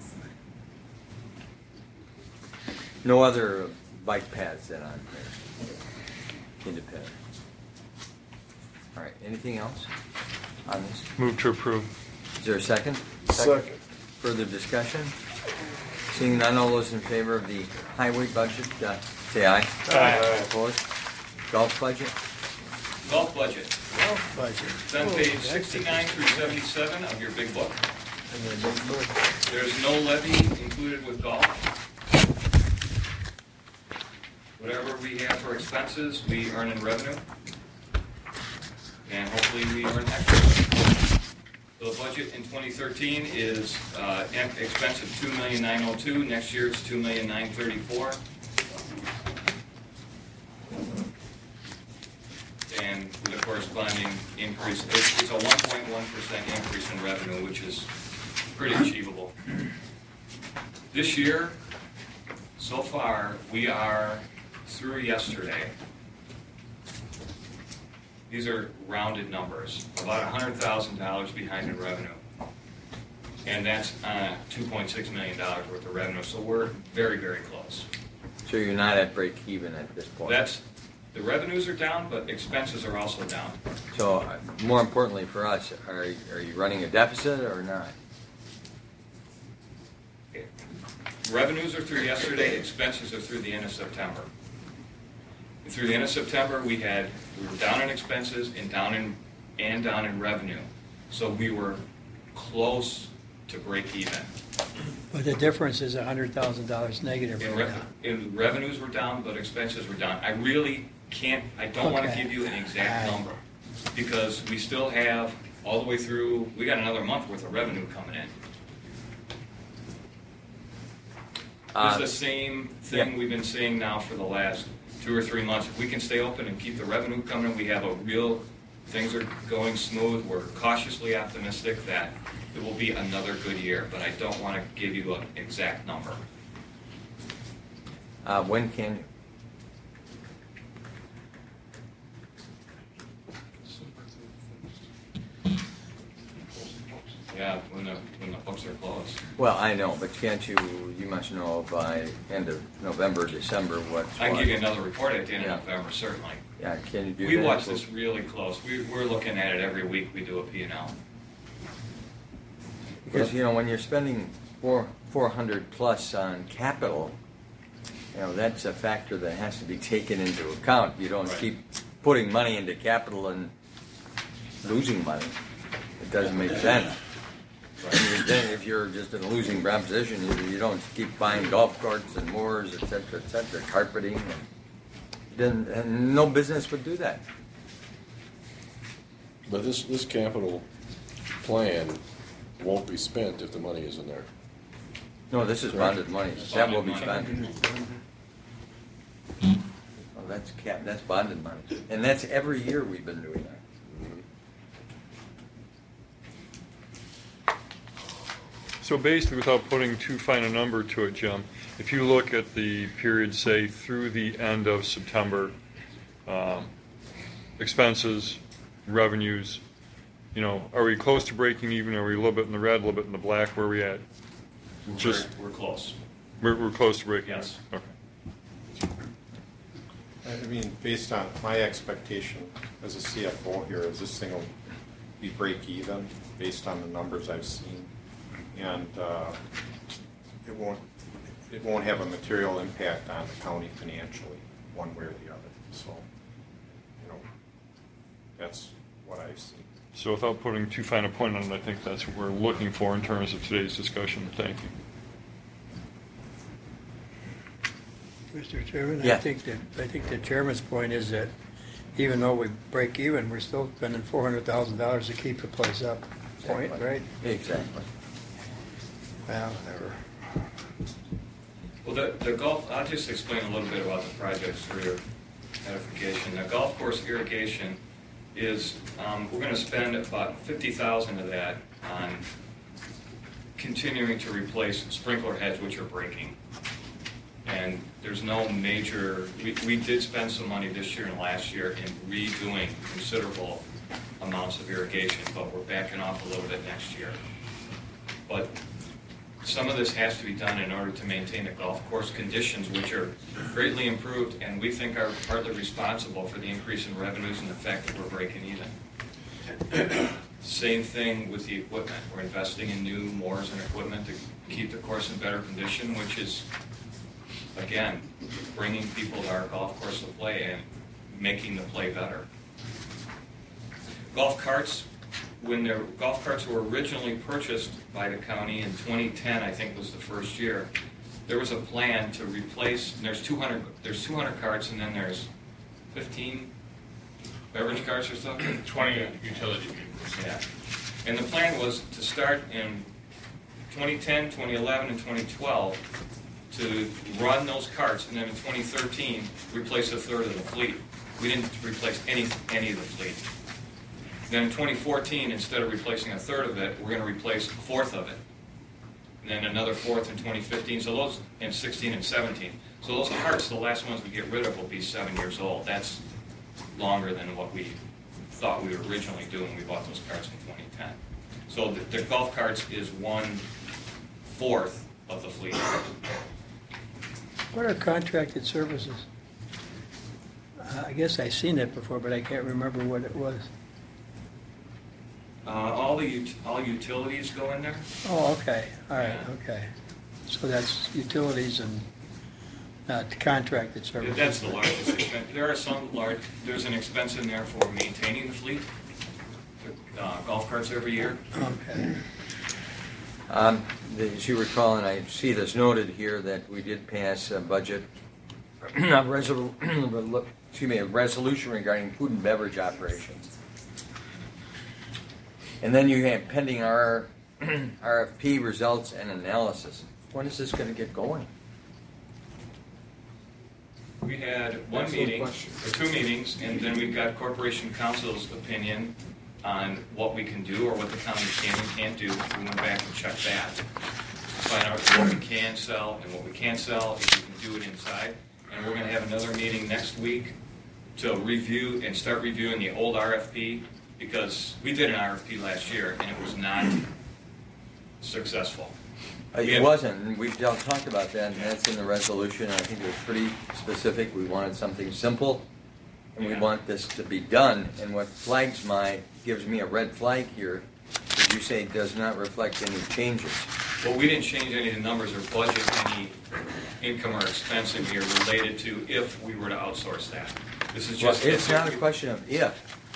Speaker 5: No other bike paths then on there? Independent. All right, anything else on this?
Speaker 2: Move to approve.
Speaker 5: Is there a second?
Speaker 3: Second.
Speaker 5: Further discussion? Seeing none, all those in favor of the highway budget, say aye.
Speaker 3: Aye.
Speaker 5: Opposed? Golf budget?
Speaker 1: Golf budget.
Speaker 6: Golf budget.
Speaker 1: It's on page 69 through 77 of your big book. There's no levy included with golf. Whatever we have for expenses, we earn in revenue. And hopefully we earn extra. So the budget in 2013 is expense of $2,902,000. Next year it's $2,934,000. And with a corresponding increase, it's a 1.1% increase in revenue, which is pretty achievable. This year, so far, we are through yesterday. These are rounded numbers, about $100,000 behind in revenue. And that's $2.6 million worth of revenue, so we're very, very close.
Speaker 5: So you're not at break even at this point?
Speaker 1: The revenues are down, but expenses are also down.
Speaker 5: So more importantly for us, are you running a deficit or not?
Speaker 1: Revenues are through yesterday, expenses are through the end of September. And through the end of September, we were down in expenses and down in revenue. So we were close to break even.
Speaker 6: But the difference is $100,000 negative right now.
Speaker 1: In revenues were down, but expenses were down. I really I don't want to
Speaker 6: Okay.
Speaker 1: give you an exact number because we still have all the way through, we got another month worth of revenue coming in. It's the same thing we've been seeing now for the last 2 or 3 months, if we can stay open and keep the revenue coming, we have things are going smooth, we're cautiously optimistic that it will be another good year, but I don't want to give you an exact number.
Speaker 5: When can you?
Speaker 1: Yeah, when the books are closed.
Speaker 5: Well, I know, but can't you must know by end of November, December what's
Speaker 1: I can
Speaker 5: what.
Speaker 1: give you another report at the end
Speaker 5: Yeah.
Speaker 1: of November, certainly.
Speaker 5: Yeah, can you do
Speaker 1: We
Speaker 5: that?
Speaker 1: watch this really close. We're looking at it every week. We do a P&L.
Speaker 5: Because, when you're spending 400 plus on capital, that's a factor that has to be taken into account. You don't
Speaker 1: Right.
Speaker 5: keep putting money into capital and losing money. It doesn't make sense. And then if you're just in a losing proposition, you don't keep buying golf carts and moors, et cetera, carpeting. And no business would do that.
Speaker 4: But this capital plan won't be spent if the money isn't there.
Speaker 5: No, this is bonded money. That will be spent. Oh, that's bonded money. And that's every year we've been doing that.
Speaker 2: So basically, without putting too fine a number to it, Jim, if you look at the period, say, through the end of September, expenses, revenues, are we close to breaking even? Are we a little bit in the red, a little bit in the black? Where are we at?
Speaker 1: We're close.
Speaker 2: We're close to breaking
Speaker 1: Yes.
Speaker 2: even. Okay.
Speaker 13: I mean, based on my expectation as a CFO here, is this thing will be break even based on the numbers I've seen, and it won't have a material impact on the county financially, one way or the other. So, that's what I've seen.
Speaker 2: So without putting too fine a point on it, I think that's what we're looking for in terms of today's discussion. Thank you.
Speaker 6: Mr. Chairman,
Speaker 5: Yeah.
Speaker 6: I think the chairman's point is that even though we break even, we're still spending $400,000 to keep the place up. Point, right?
Speaker 5: Exactly.
Speaker 6: Well, whatever.
Speaker 1: Well, the golf, I'll just explain a little bit about the projects for your edification. The golf course irrigation is, we're going to spend about $50,000 of that on continuing to replace sprinkler heads which are breaking. And there's no major, we did spend some money this year and last year in redoing considerable amounts of irrigation, but we're backing off a little bit next year. But some of this has to be done in order to maintain the golf course conditions, which are greatly improved and we think are partly responsible for the increase in revenues and the fact that we're breaking even. Same thing with the equipment. We're investing in new moors and equipment to keep the course in better condition, which is, again, bringing people to our golf course to play and making the play better. Golf carts, when the golf carts were originally purchased by the county in 2010, I think was the first year, there was a plan to replace, and there's 200 carts and then there's 15 beverage carts or something?
Speaker 10: 20 utility vehicles.
Speaker 1: Yeah. And the plan was to start in 2010, 2011, and 2012 to run those carts, and then in 2013 replace a third of the fleet. We didn't replace any of the fleet. Then in 2014, instead of replacing a third of it, we're going to replace a fourth of it. And then another fourth in 2015, so those in 16 and 17. So those carts, the last ones we get rid of, will be 7 years old. That's longer than what we thought we were originally doing. We bought those carts in 2010. So the golf carts is 1/4 of the fleet.
Speaker 6: What are contracted services? I guess I've seen that before, but I can't remember what it was.
Speaker 1: All utilities go in there.
Speaker 6: Oh, okay, all right, okay. So that's utilities and not contracted services.
Speaker 1: That's the largest expense. There are some large, there's an expense in there for maintaining the fleet, the golf carts every year.
Speaker 6: Okay.
Speaker 5: As you recall, and I see this noted here, that we did pass a budget, a resolution regarding food and beverage operations. And then you have pending RFP results and analysis. When is this going to get going?
Speaker 1: We had one meeting, or 2 meetings, and then we've got Corporation Council's opinion on what we can do or what the county can and can't do. We went back and checked that. Find out what we can sell and what we can't sell, if we can do it inside. And we're gonna have another meeting next week to review and start reviewing the old RFP, because we did an RFP last year and it was not successful.
Speaker 5: It wasn't, and we've talked about that, and that's in the resolution. I think it was pretty specific. We wanted something simple, and we want this to be done. And what gives me a red flag here, is you say does not reflect any changes.
Speaker 1: Well, we didn't change any of the numbers or budget any income or expense in here related to if we were to outsource that. This is just.
Speaker 5: Well, it's not a question of if.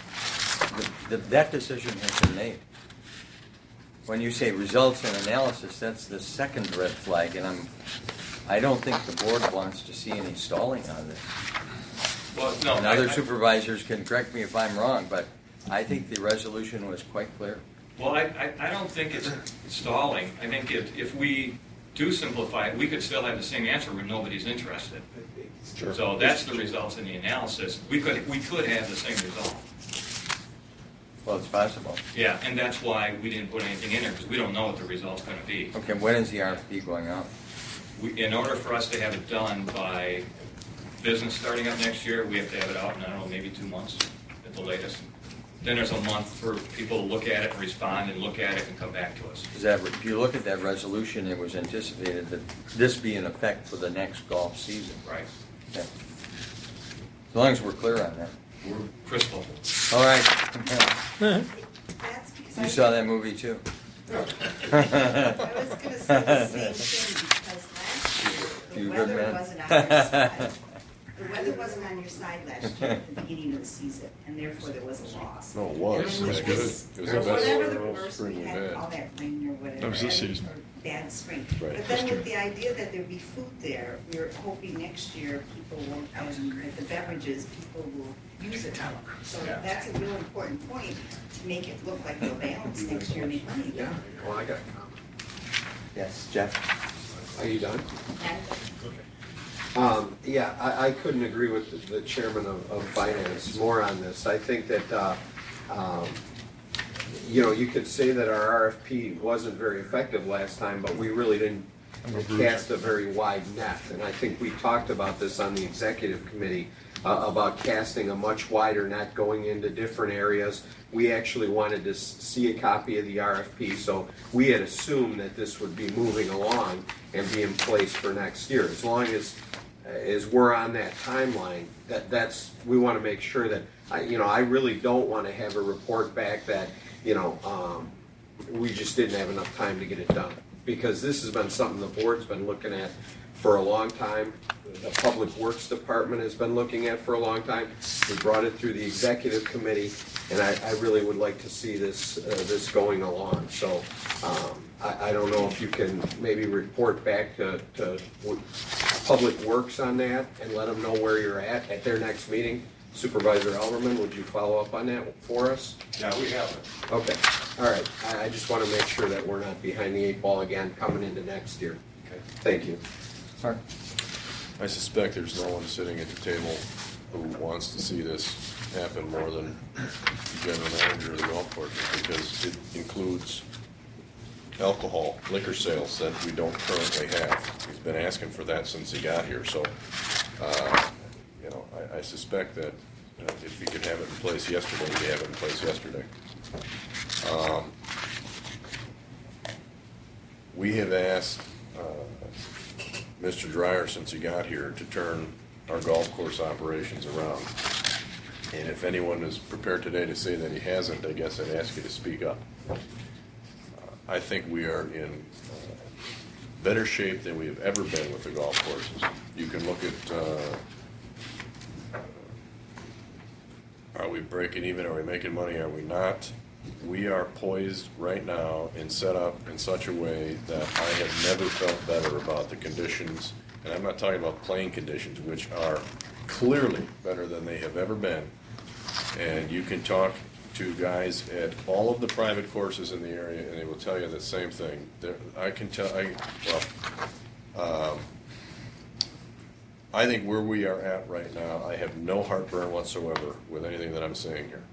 Speaker 5: That decision has been made. When you say results and analysis, that's the second red flag, and I don't think the board wants to see any stalling on this.
Speaker 1: Well, no.
Speaker 5: And other supervisors can correct me if I'm wrong, but I think the resolution was quite clear.
Speaker 1: Well, I don't think it's stalling. I think if we do simplify it, we could still have the same answer when nobody's interested.
Speaker 4: Sure.
Speaker 1: So that's the results in the analysis. We could have the same result.
Speaker 5: Well, it's possible.
Speaker 1: Yeah, and that's why we didn't put anything in there, because we don't know what the result's going to be.
Speaker 5: Okay, when is the RFP going out?
Speaker 1: In order for us to have it done by business starting up next year, we have to have it out in, I don't know, maybe 2 months at the latest. Then there's a month for people to look at it and respond and look at it and come back to us.
Speaker 5: If you look at that resolution, it was anticipated that this be in effect for the next golf season.
Speaker 1: Right.
Speaker 5: Okay. As long as we're clear on that.
Speaker 1: We're crystal.
Speaker 5: All right.
Speaker 12: That's because
Speaker 5: You saw that movie too.
Speaker 12: I was going to say the same thing, because last year,
Speaker 5: You
Speaker 12: the
Speaker 5: good
Speaker 12: weather
Speaker 5: man?
Speaker 12: wasn't on your side. The weather wasn't on your side last year at the beginning of the season, and therefore there was a loss.
Speaker 4: No, it was.
Speaker 12: And
Speaker 4: It was
Speaker 12: then
Speaker 4: good.
Speaker 12: this-
Speaker 4: It was
Speaker 12: or
Speaker 4: the best
Speaker 12: whatever the worst
Speaker 4: spring
Speaker 12: we
Speaker 4: we've
Speaker 12: had,
Speaker 4: had.
Speaker 12: all that rain or whatever.
Speaker 2: That was this
Speaker 12: and-
Speaker 2: season.
Speaker 12: or Bad spring.
Speaker 4: Right.
Speaker 12: But then with the idea that there'd be food there, we were hoping next year people will, the beverages, people will use it more. So that's a real important point, to make it look like we're balanced next year, make money again.
Speaker 9: Well, I got a comment.
Speaker 5: Yes, Jeff.
Speaker 9: Are you done? Yeah, I couldn't agree with the chairman of finance more on this. I think that, you could say that our RFP wasn't very effective last time, but we really didn't cast a very wide net. And I think we talked about this on the executive committee, about casting a much wider net, going into different areas. We actually wanted to see a copy of the RFP, so we had assumed that this would be moving along and be in place for next year. As long as we're on that timeline, we want to make sure that, I really don't want to have a report back that, we just didn't have enough time to get it done. Because this has been something the board's been looking at for a long time. The Public Works Department has been looking at for a long time. We brought it through the executive committee, and I really would like to see this going along. So I don't know if you can maybe report back to Public Works on that and let them know where you're at their next meeting. Supervisor Elverman, would you follow up on that for us?
Speaker 8: Yeah, we have it.
Speaker 9: Okay, all right. I just want to make sure that we're not behind the 8 ball again coming into next year.
Speaker 8: Okay.
Speaker 9: Thank you.
Speaker 5: Mark?
Speaker 4: I suspect there's no one sitting at the table who wants to see this happen more than the general manager of the golf course, because it includes alcohol, liquor sales that we don't currently have. He's been asking for that since he got here, so, I suspect that if he could have it in place yesterday, he'd have it in place yesterday. We have asked Mr. Dreyer, since he got here, to turn our golf course operations around. And if anyone is prepared today to say that he hasn't, I guess I'd ask you to speak up. I think we are in better shape than we have ever been with the golf courses. You can look at, are we breaking even? Are we making money? Are we not? We are poised right now and set up in such a way that I have never felt better about the conditions. And I'm not talking about playing conditions, which are clearly better than they have ever been. And you can talk to guys at all of the private courses in the area, and they will tell you the same thing. I can tell, I think where we are at right now, I have no heartburn whatsoever with anything that I'm saying here.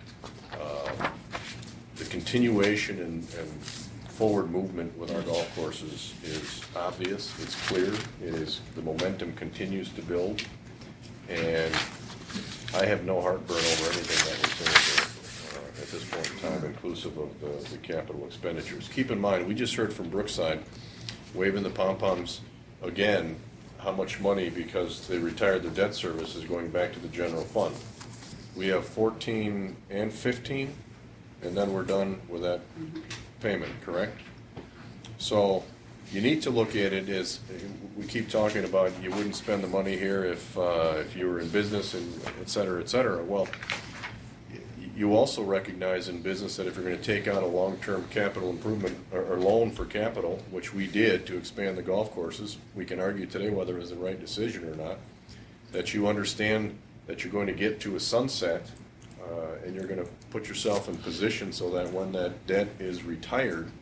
Speaker 4: The continuation and forward movement with our golf courses is obvious, it's clear, the momentum continues to build, and I have no heartburn over anything that we're saying here at this point in time, inclusive of the capital expenditures. Keep in mind, we just heard from Brookside, waving the pom-poms again, how much money, because they retired the debt service, is going back to the general fund. We have 14 and 15, and then we're done with that payment, correct? So you need to look at it as, we keep talking about you wouldn't spend the money here if you were in business and et cetera, et cetera. Well, you also recognize in business that if you're going to take out a long-term capital improvement or loan for capital, which we did to expand the golf courses, we can argue today whether it was the right decision or not, that you understand that you're going to get to a sunset and you're going to put yourself in position so that when that debt is retired,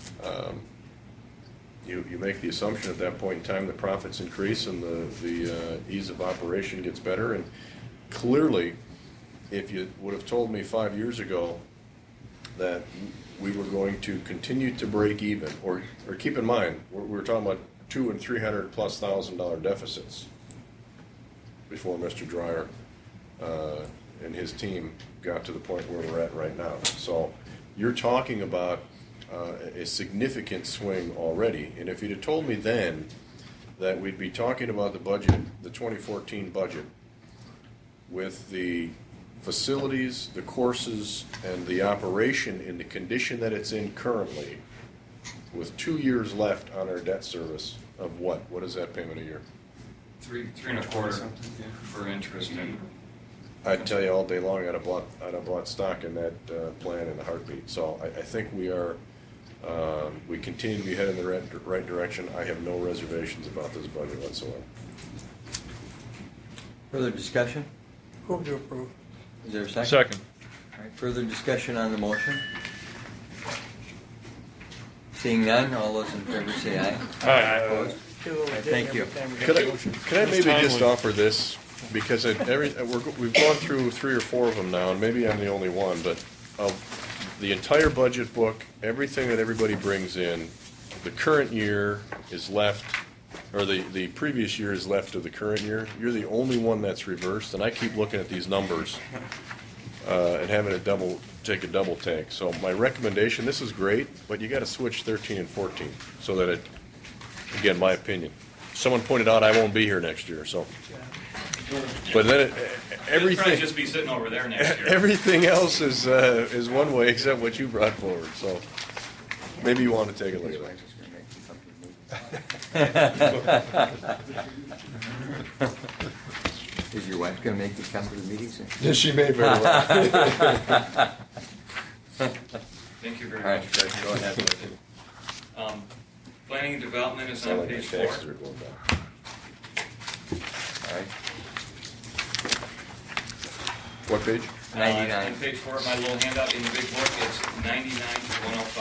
Speaker 4: you make the assumption at that point in time the profits increase and the ease of operation gets better. And clearly, if you would have told me 5 years ago that we were going to continue to break even, or keep in mind, we're talking about $200,000 and $300,000+ deficits before Mr. Dreyer and his team got to the point where we're at right now. So you're talking about a significant swing already. And if you'd have told me then that we'd be talking about the budget, the 2014 budget, with the facilities, the courses, and the operation in the condition that it's in currently, with 2 years left on our debt service of what? What is that payment a year?
Speaker 1: Three and a quarter for interest. And
Speaker 4: I'd tell you all day long I'd have bought stock in that plan in a heartbeat. So I think we continue to be heading in the right direction. I have no reservations about this budget whatsoever.
Speaker 5: Further discussion?
Speaker 6: Move to approve.
Speaker 5: Is there a second?
Speaker 2: Second.
Speaker 5: All right, further discussion on the motion? Seeing none, all those in favor say aye.
Speaker 2: Aye.
Speaker 5: Opposed? All right, thank you.
Speaker 4: Could I maybe just offer this, because we've gone through 3 or 4 of them now, and maybe I'm the only one, but of the entire budget book, everything that everybody brings in, the current year is left, or the previous year is left of the current year. You're the only one that's reversed, and I keep looking at these numbers and having take a double take. So my recommendation, this is great, but you got to switch 13 and 14 so that it, again, my opinion. Someone pointed out I won't be here next year, so. But then
Speaker 1: It'll probably just be sitting over there next year.
Speaker 4: everything else is one way except what you brought forward. So maybe you want to take a look at that.
Speaker 5: Is your wife going to make you come to the meetings?
Speaker 4: Yes, she may very well.
Speaker 1: Thank you very
Speaker 5: All right,
Speaker 1: much.
Speaker 5: Judge, go ahead.
Speaker 1: Planning and development is
Speaker 4: Sound
Speaker 1: on
Speaker 4: like my
Speaker 1: page 4.
Speaker 4: taxes are going down.
Speaker 5: All right.
Speaker 4: What page?
Speaker 5: 99.
Speaker 1: On page 4 of my little handout in the big book, it's 99 to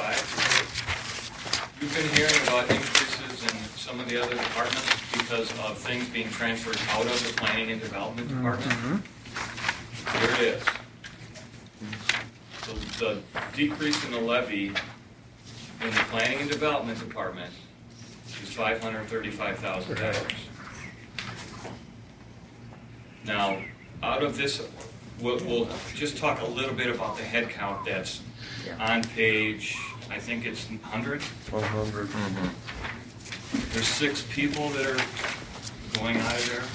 Speaker 1: 105. You've been hearing about increases in some of the other departments because of things being transferred out of the planning and development department. Here it is. So the decrease in the levy in the planning and development department is $535,000. Now, out of this, we'll just talk a little bit about the head count that's on page, I think it's 100.
Speaker 4: 100.
Speaker 1: There's 6 people that are going out of there.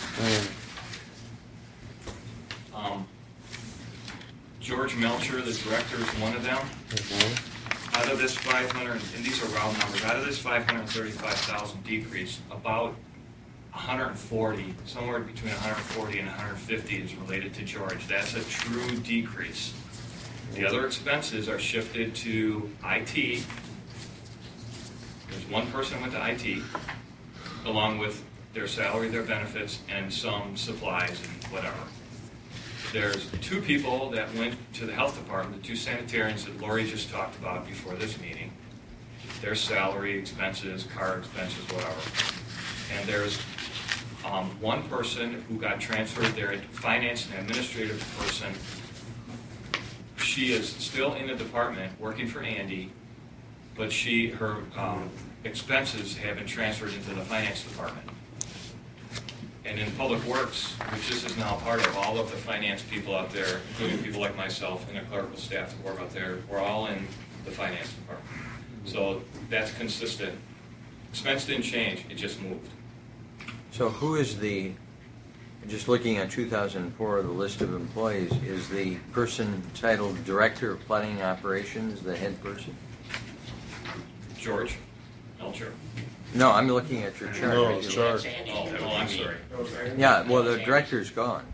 Speaker 1: George Melcher, the director, is one of them. Out of this 500, and these are round numbers, out of this 535,000 decrease, about 140, somewhere between 140 and 150 is related to George. That's a true decrease. The other expenses are shifted to IT. There's one person went to IT, along with their salary, their benefits, and some supplies and whatever. There's 2 people that went to the health department, the 2 sanitarians that Lori just talked about before this meeting. Their salary, expenses, car expenses, whatever. And there's One person who got transferred there, a finance and administrative person, she is still in the department working for Andy, but her expenses have been transferred into the finance department. And in Public Works, which this is now part of, all of the finance people out there, including people like myself and the clerical staff that work out there, we're all in the finance department. So that's consistent. Expense didn't change, it just moved.
Speaker 5: So who is just looking at 2004, the list of employees, is the person titled Director of Planning Operations the head person?
Speaker 1: George Melcher.
Speaker 5: No, I'm looking at your chart.
Speaker 3: No,
Speaker 5: right here.
Speaker 3: chart.
Speaker 1: Oh, I'm sorry.
Speaker 5: Yeah, well, the director's gone.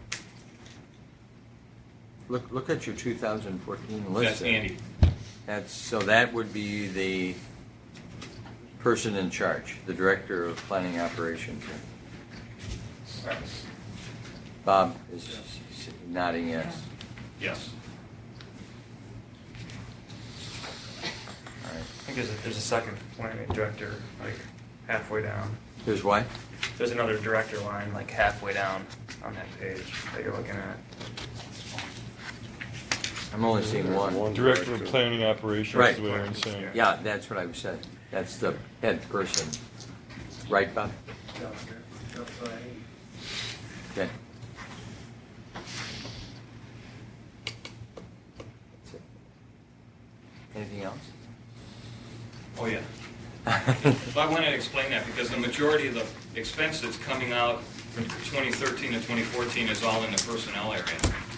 Speaker 5: Look at your 2014 list.
Speaker 1: That's
Speaker 5: there.
Speaker 1: Andy.
Speaker 5: So that would be the person in charge, the Director of Planning Operations. Bob is nodding yes.
Speaker 1: Yes.
Speaker 5: All right.
Speaker 14: I think there's a second planning director, like halfway down.
Speaker 5: There's what?
Speaker 14: There's another director line, like halfway down on that page that you're looking at.
Speaker 5: I'm only seeing one.
Speaker 2: Director of Planning Operations
Speaker 5: Right.
Speaker 2: is what Aaron's saying.
Speaker 5: Yeah, that's what I said. That's the head person. Right, Bob? Okay. Anything else?
Speaker 1: Oh, yeah. Well, I wanted to explain that because the majority of the expense that's coming out from 2013 to 2014 is all in the personnel area.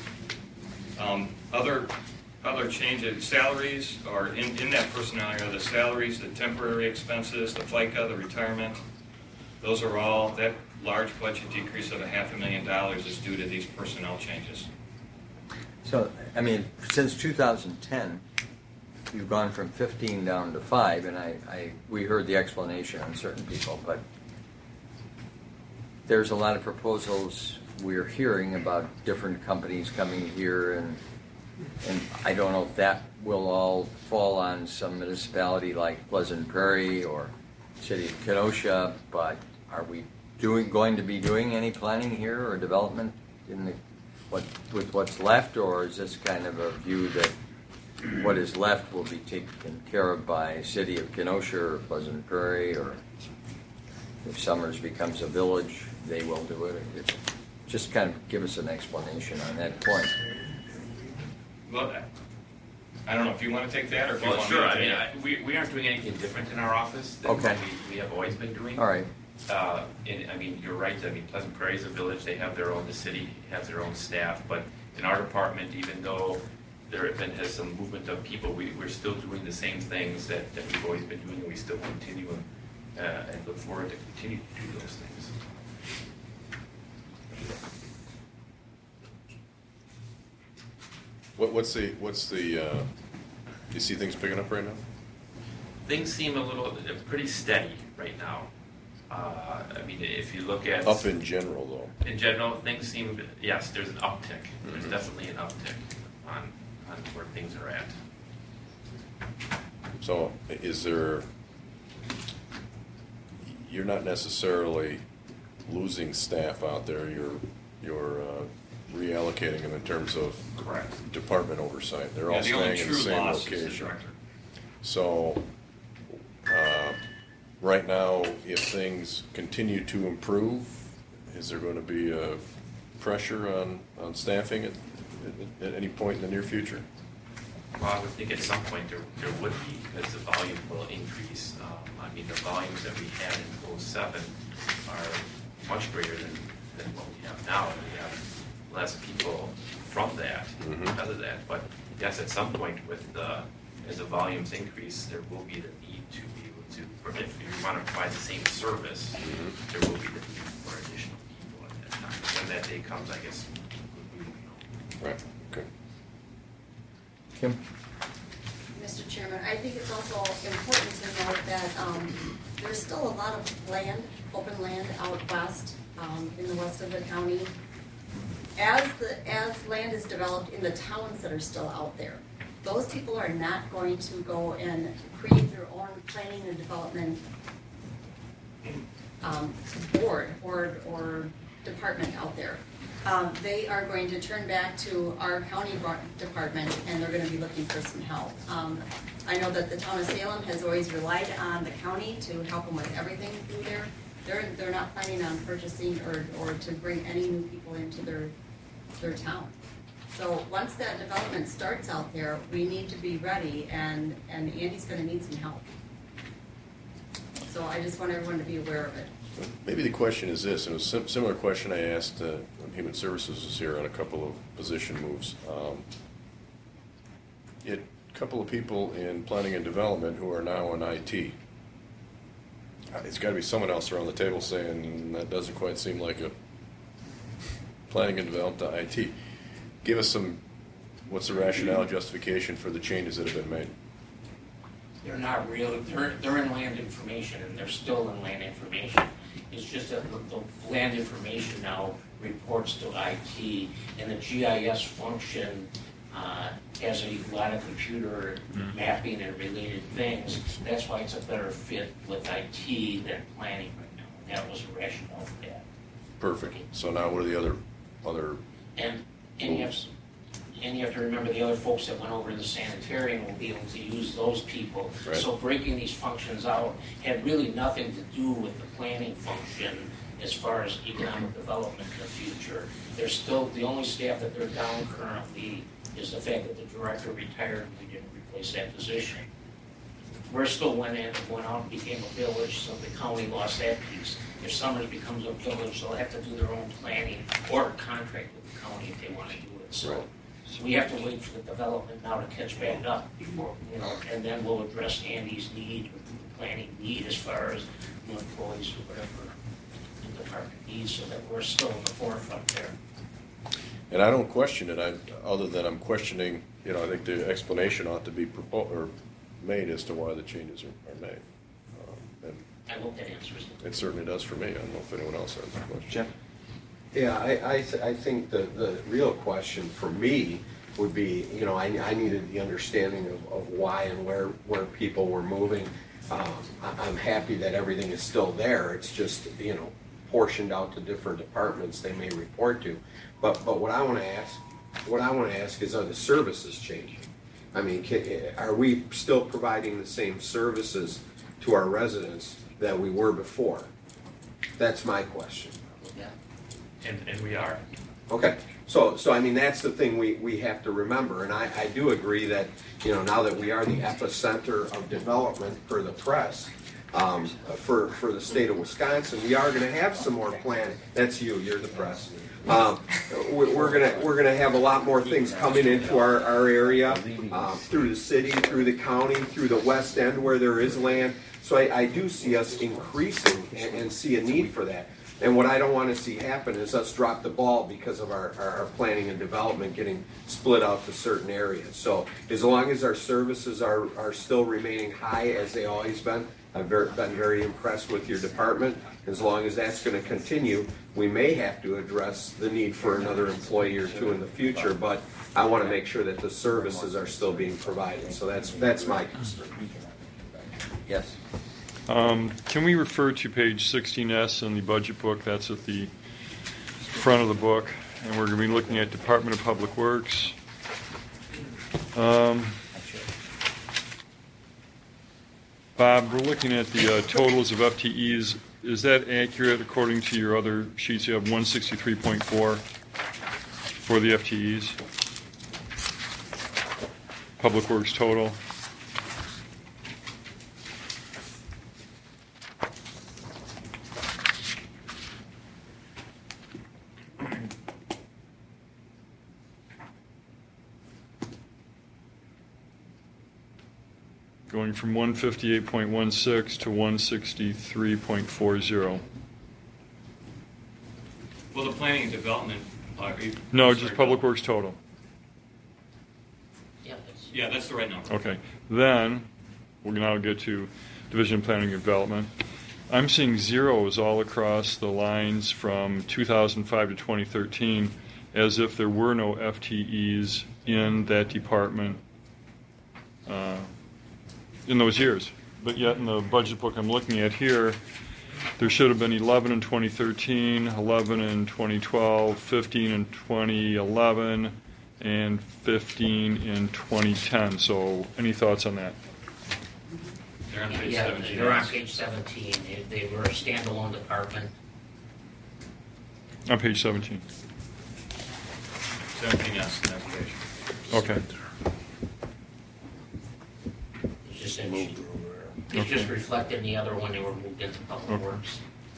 Speaker 1: Other changes, salaries are in that personnel area, the salaries, the temporary expenses, the FICA, the retirement, those are all, that large budget decrease of $500,000 is due to these personnel changes.
Speaker 5: So, I mean, since 2010, you've gone from 15 down to 5, and we heard the explanation on certain people, but there's a lot of proposals we're hearing about different companies coming here, and I don't know if that will all fall on some municipality like Pleasant Prairie or City of Kenosha, but are we going to be doing any planning here or development with what's left, or is this kind of a view that what is left will be taken care of by City of Kenosha or Pleasant Prairie, or if Summers becomes a village, they will do it? Just kind of give us an explanation on that point.
Speaker 1: Well, I don't know if you want to take that or if you
Speaker 11: Well,
Speaker 1: want
Speaker 11: sure.
Speaker 1: me to
Speaker 11: I
Speaker 1: take
Speaker 11: mean,
Speaker 1: it.
Speaker 11: we aren't doing anything different in our office than
Speaker 5: Okay.
Speaker 11: what we have always been doing.
Speaker 5: All right.
Speaker 11: And I mean, you're right. I mean, Pleasant Prairie is a village. They have their own. The city has their own staff. But in our department, even though there has some movement of people, we're still doing the same things that we've always been doing, and we still continue and look forward to continue to do those things.
Speaker 4: What's the you see things picking up right now?
Speaker 11: Things seem pretty steady right now. I mean, if you look at
Speaker 4: Up in general, though.
Speaker 11: In general, things seem, yes, there's an uptick. There's definitely an uptick on where things are at.
Speaker 4: So is there, you're not necessarily losing staff out there, you're reallocating them in terms of
Speaker 1: Correct.
Speaker 4: department oversight. They're
Speaker 1: Yeah,
Speaker 4: all
Speaker 1: the only
Speaker 4: staying in the
Speaker 1: true
Speaker 4: same
Speaker 1: loss is the
Speaker 4: location.
Speaker 1: director.
Speaker 4: So, right now, if things continue to improve, is there going to be a pressure on staffing at any point in the near future?
Speaker 11: Well, I would think at some point there would be, because the volume will increase. I mean, the volumes that we had in 2007 are much greater than what we have now. We have less people from that because of that. But yes, at some point, as the volumes increase, there will be the need to be able to, if you want to provide the same service, there will be the need for additional people at that time. When that day comes, I guess we won't know.
Speaker 4: Right, okay.
Speaker 5: Kim?
Speaker 15: Mr. Chairman, I think it's also important to note that there's still a lot of land, open land out west, in the west of the county. As land is developed in the towns that are still out there, those people are not going to go and create their own planning and development board or department out there. They are going to turn back to our county department, and they're going to be looking for some help. I know that the town of Salem has always relied on the county to help them with everything through there. They're not planning on purchasing or to bring any new people into their town. So once that development starts out there, we need to be ready, and Andy's going to need some help. So I just want everyone to be aware of it.
Speaker 4: Maybe the question is this, and it was a similar question I asked when Human Services was here on a couple of position moves. A couple of people in planning and development who are now in IT. It's got to be someone else around the table saying that doesn't quite seem like a planning and development to IT. Give us what's the rationale, justification for the changes that have been made?
Speaker 16: They're not real, they're in land information, and they're still in land information. It's just that the land information now reports to IT, and the GIS function has a lot of computer mapping and related things. That's why it's a better fit with IT than planning right now. That was the rationale for that.
Speaker 4: Perfect. So now what are the other
Speaker 16: and you have to remember the other folks that went over to the sanitarium will be able to use those people.
Speaker 4: Right.
Speaker 16: So breaking these functions out had really nothing to do with the planning function as far as economic development in the future. They're still, the only staff that they're down currently is the fact that the director retired and we didn't replace that position. We're still went out and became a village, so the county lost that piece. If Summers becomes a village, they'll have to do their own planning or contract with the county if they want to do it. So.
Speaker 4: Right.
Speaker 16: So we have to wait for the development now to catch back up before, and then we'll address Andy's need, or the planning need as far as new employees or whatever the department needs, so that we're still in the forefront there.
Speaker 4: And I don't question it, other than I'm questioning, I think the explanation ought to be made as to why the changes are made. And
Speaker 16: I hope that answers it.
Speaker 4: It certainly does for me. I don't know if anyone else has a question.
Speaker 9: Jim? Yeah, I think the real question for me would be, I needed the understanding of why and where people were moving. I'm happy that everything is still there. It's just, portioned out to different departments they may report to. But what I want to ask is, are the services changing? I mean, are we still providing the same services to our residents that we were before? That's my question.
Speaker 11: And we are.
Speaker 9: Okay, so I mean, that's the thing we have to remember, and I do agree that, now that we are the epicenter of development for the press, for the state of Wisconsin, we are going to have some more planned. That's you're the press. We're gonna have a lot more things coming into our area, through the city, through the county, through the west end where there is land. So I do see us increasing and see a need for that. And what I don't want to see happen is us drop the ball because of our planning and development getting split out to certain areas. So as long as our services are still remaining high as they always been, I've been very impressed with your department. As long as that's going to continue, we may have to address the need for another employee or two in the future, but I want to make sure that the services are still being provided. So that's my concern.
Speaker 5: Yes.
Speaker 2: Can we refer to page 16S in the budget book? That's at the front of the book, and we're going to be looking at Department of Public Works. Bob, we're looking at the totals of FTEs. Is that accurate according to your other sheets? You have 163.4 for the FTEs. Public Works total. Going from 158.16 to 163.40.
Speaker 1: Well, the planning and development.
Speaker 2: No, just Public Works total.
Speaker 1: Yeah, that's the right number.
Speaker 2: Okay. Then we'll now get to Division of Planning and Development. I'm seeing zeros all across the lines from 2005 to 2013, as if there were no FTEs in that department in those years. But yet in the budget book I'm looking at here, there should have been 11 in 2013, 11 in 2012, 15 in 2011, and 15 in 2010. So any thoughts on that?
Speaker 1: They're on page
Speaker 16: Yeah,
Speaker 1: 17.
Speaker 16: they're on page 17. They were a standalone department.
Speaker 2: On page 17.
Speaker 1: 17, yes, the next page.
Speaker 2: Okay.
Speaker 16: It's just reflected in the other one, they were moved into Public Works.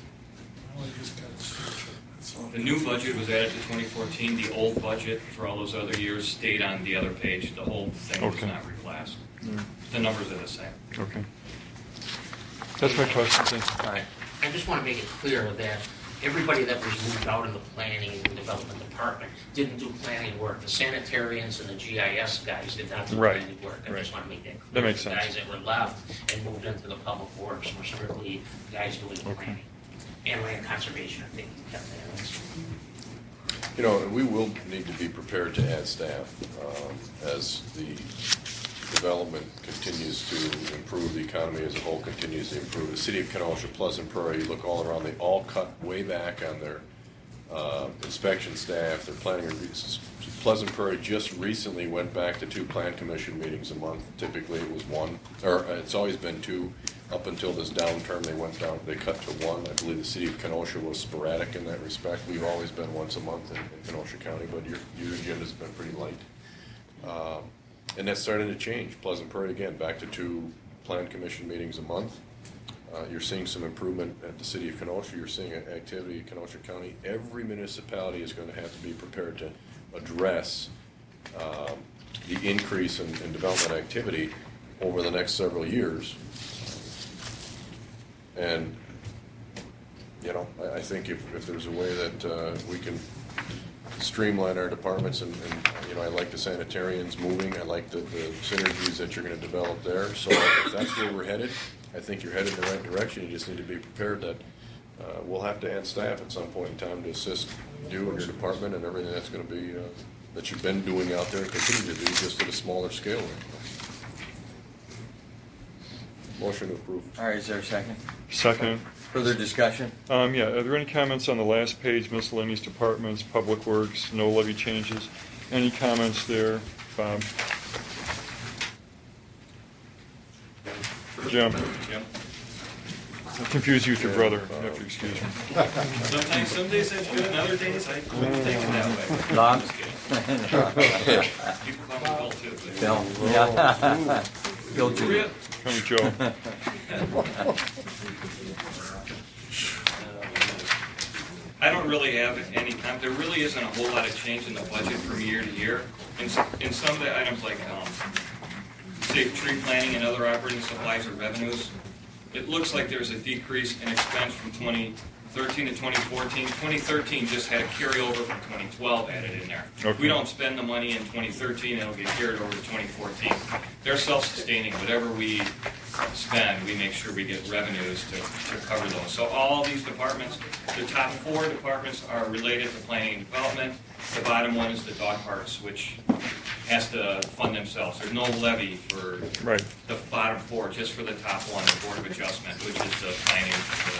Speaker 1: The new budget was added to 2014. The old budget for all those other years stayed on the other page. The whole thing was
Speaker 2: Okay.
Speaker 1: not reclassed. The numbers are the same.
Speaker 2: Okay. That's my question. Thanks.
Speaker 5: All right.
Speaker 16: I just want to make it clear that everybody that was moved out of the planning and development department didn't do planning work. The sanitarians and the GIS guys did not do
Speaker 2: Right.
Speaker 16: planning work. I just want to make that clear.
Speaker 2: That makes
Speaker 16: The
Speaker 2: sense.
Speaker 16: guys that were left and moved into the public works were strictly guys doing planning. And land conservation, I think, kept that.
Speaker 4: You know, we will need to be prepared to add staff as the development continues to improve, the economy as a whole continues to improve. The city of Kenosha, Pleasant Prairie, you look all around, they all cut way back on their inspection staff, their planning reviews. Pleasant Prairie just recently went back to 2 plan commission meetings a month. Typically it was 1, or it's always been 2. Up until this downturn, they cut to 1. I believe the city of Kenosha was sporadic in that respect. We've always been once a month in Kenosha County, but your agenda's been pretty light. And that's starting to change. Pleasant Prairie, again, back to 2 plan commission meetings a month. You're seeing some improvement at the city of Kenosha. You're seeing activity in Kenosha County. Every municipality is going to have to be prepared to address the increase in development activity over the next several years. And, you know, I think if there's a way that we can streamline our departments and, you know, I like the sanitarians moving, I like the synergies that you're going to develop there. So if that's where we're headed, I think you're headed in the right direction. You just need to be prepared that we'll have to add staff at some point in time to assist you and your department and everything that's going to be, that you've been doing out there and continue to do, just at a smaller scale. Motion to approve.
Speaker 5: All right, is there a second?
Speaker 2: Second.
Speaker 5: Further discussion?
Speaker 2: Yeah, are there any comments on the last page, miscellaneous departments, public works, no levy changes? Any comments there, Bob? Jim? I confuse you with your brother. You have to excuse me.
Speaker 1: Sometimes, some days that's good, and other days I wouldn't take it that way.
Speaker 5: Bob?
Speaker 1: You can call me Bill too. but-
Speaker 5: Bill, yeah. Bill Jr.
Speaker 2: Come with Joe.
Speaker 1: I don't really have any comment. There really isn't a whole lot of change in the budget from year to year. In some of the items like, say, tree planting and other operating supplies or revenues, it looks like there's a decrease in expense from 2013 to 2014. 2013 just had a carryover from 2012 added in there.
Speaker 2: Okay.
Speaker 1: We don't spend the money in 2013, it'll get carried over to 2014. They're self-sustaining. Whatever we spend, we make sure we get revenues to cover those. So all these departments, the top 4 departments are related to planning and development. The bottom one is the dog parks, which has to fund themselves. There's no levy for the bottom 4, just for the top one, the Board of Adjustment, which is the planning.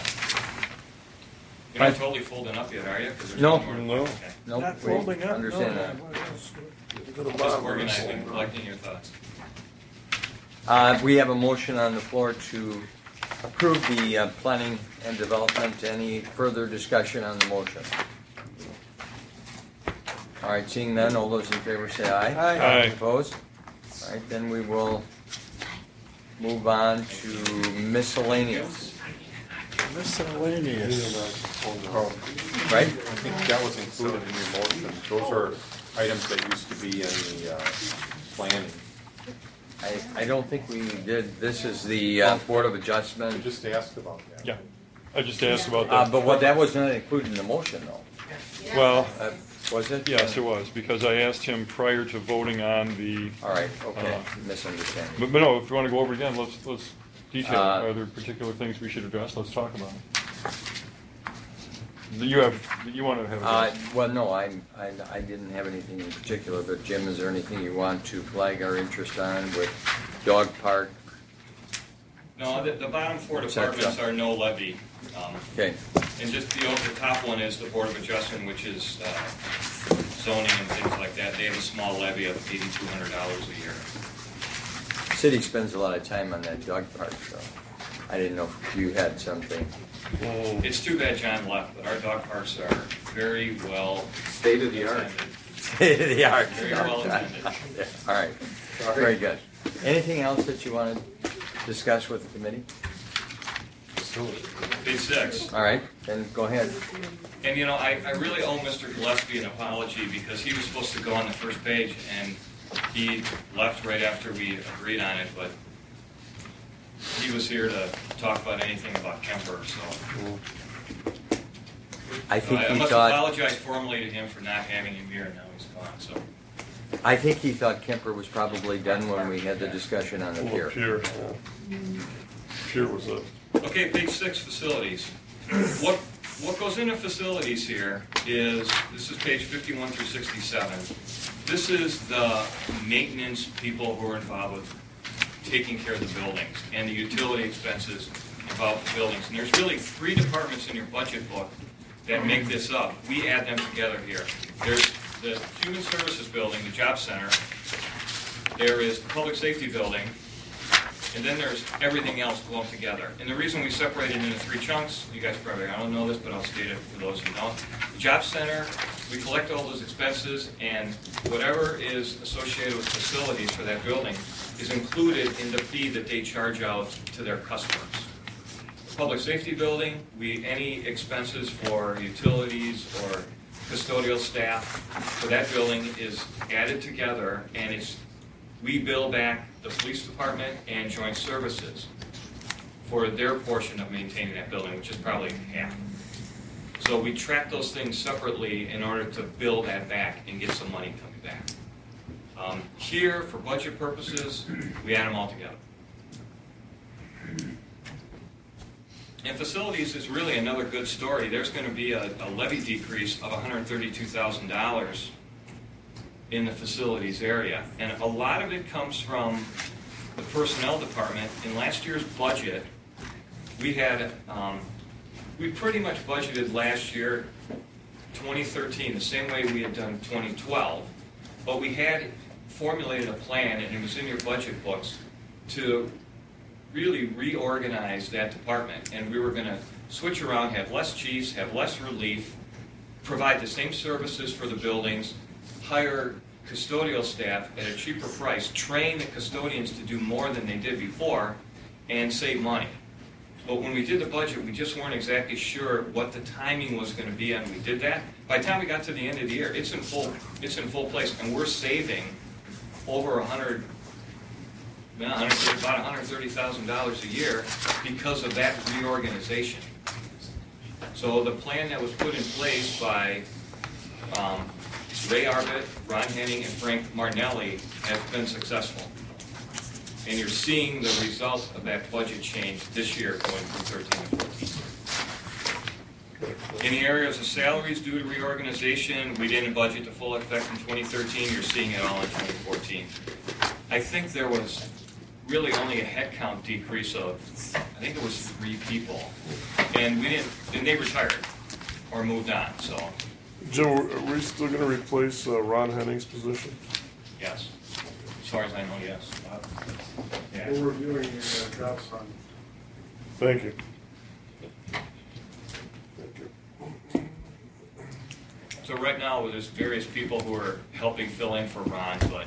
Speaker 1: You're not totally folding up yet, are you? 'Cause there's
Speaker 5: No.
Speaker 1: more.
Speaker 5: No.
Speaker 1: Okay.
Speaker 5: Nope.
Speaker 3: Not folding up?
Speaker 5: Understand
Speaker 3: No.
Speaker 5: that.
Speaker 1: Just organizing, collecting your thoughts.
Speaker 5: We have a motion on the floor to approve the planning and development. Any further discussion on the motion? All right, seeing none, all those in favor say aye.
Speaker 2: Aye.
Speaker 5: Opposed? All right, then we will move on to miscellaneous.
Speaker 13: Miscellaneous.
Speaker 5: Right?
Speaker 13: I think that was included in your motion. Those are items that used to be in the planning.
Speaker 5: I don't think we did. This is the Board of Adjustment.
Speaker 13: I just asked about that.
Speaker 2: Yeah, I just asked about that.
Speaker 5: But that was not included in the motion, though.
Speaker 2: Well,
Speaker 5: was it?
Speaker 2: Yes, it was, because I asked him prior to voting on the...
Speaker 5: All right, okay, misunderstanding.
Speaker 2: But no, if you want to go over it again, let's detail. Are there particular things we should address? Let's talk about it. You want to have...
Speaker 5: Well, no, I didn't have anything in particular, but Jim, is there anything you want to flag our interest on with dog park?
Speaker 1: No, the bottom four
Speaker 5: What's that,
Speaker 1: departments
Speaker 5: Chuck?
Speaker 1: are no levy.
Speaker 5: Okay.
Speaker 1: And just the top one is the Board of Adjustment, which is zoning and things like that. They have a small levy of $8,200 a year.
Speaker 5: City spends a lot of time on that dog park, so I didn't know if you had something.
Speaker 1: It's too bad John left, but our dog parks are very well
Speaker 9: State of the art.
Speaker 5: State of the art.
Speaker 1: Very well attended.
Speaker 5: All right. Very good. Anything else that you want to discuss with the committee?
Speaker 1: Page 6.
Speaker 5: All right, then go ahead.
Speaker 1: And you know, I really owe Mr. Gillespie an apology because he was supposed to go on the first page and he left right after we agreed on it, but he was here to talk about anything about Kemper, so.
Speaker 5: I think
Speaker 1: I
Speaker 5: he
Speaker 1: must
Speaker 5: thought.
Speaker 1: apologize formally to him for not having him here, and now he's gone, so.
Speaker 5: I think he thought Kemper was probably done when we had the discussion on the pier.
Speaker 3: Pier, yeah. Pier was it.
Speaker 1: Okay, page 6, facilities. What goes into facilities here is, this is page 51 through 67. This is the maintenance people who are involved with taking care of the buildings and the utility expenses involved with the buildings. And there's really 3 departments in your budget book that make this up. We add them together here. There's the Human Services Building, the Job Center. There is the Public Safety Building. And then there's everything else lumped together. And the reason we separate it into 3 chunks, you guys probably don't know this, but I'll state it for those who don't. The Job Center, we collect all those expenses, and whatever is associated with facilities for that building is included in the fee that they charge out to their customers. The Public Safety Building, any expenses for utilities or custodial staff for that building is added together, and we bill back the police department and joint services for their portion of maintaining that building, which is probably half. So we track those things separately in order to bill that back and get some money coming back. Here, for budget purposes, we add them all together. And facilities is really another good story. There's going to be a levy decrease of $132,000 in the facilities area. And a lot of it comes from the personnel department. In last year's budget, we pretty much budgeted last year, 2013, the same way we had done 2012. But we had formulated a plan, and it was in your budget books, to really reorganize that department. And we were going to switch around, have less chiefs, have less relief, provide the same services for the buildings, hire custodial staff at a cheaper price, train the custodians to do more than they did before, and save money. But when we did the budget, we just weren't exactly sure what the timing was going to be, and we did that. By the time we got to the end of the year, it's in full place, and we're saving over about $130,000 a year because of that reorganization. So the plan that was put in place by Ray Arbit, Ron Henning, and Frank Martinelli has been successful. And you're seeing the result of that budget change this year going from 13 to 14. In the areas of salaries due to reorganization, we didn't budget to full effect in 2013. You're seeing it all in 2014. I think there was really only a headcount decrease of, I think it was 3 people. And they retired or moved on, so.
Speaker 3: Jim, are we still going to replace Ron Henning's position?
Speaker 1: Yes. As far as I know, yes. Yeah.
Speaker 17: We're reviewing your job fund.
Speaker 3: Thank you.
Speaker 1: So right now, there's various people who are helping fill in for Ron, but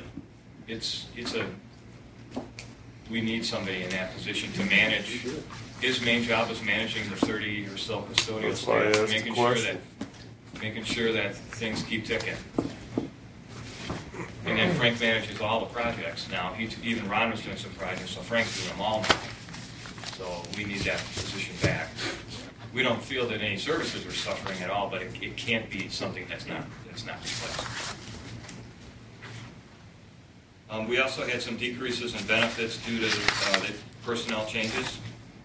Speaker 1: we need somebody in that position to manage. His main job is managing the 30 or so custodial staff, making sure that things keep ticking. And then Frank manages all the projects now. Even Ron was doing some projects, so Frank's doing them all now. So we need that position back. We don't feel that any services are suffering at all, but it can't be something that's not replaced. We also had some decreases in benefits due to the personnel changes.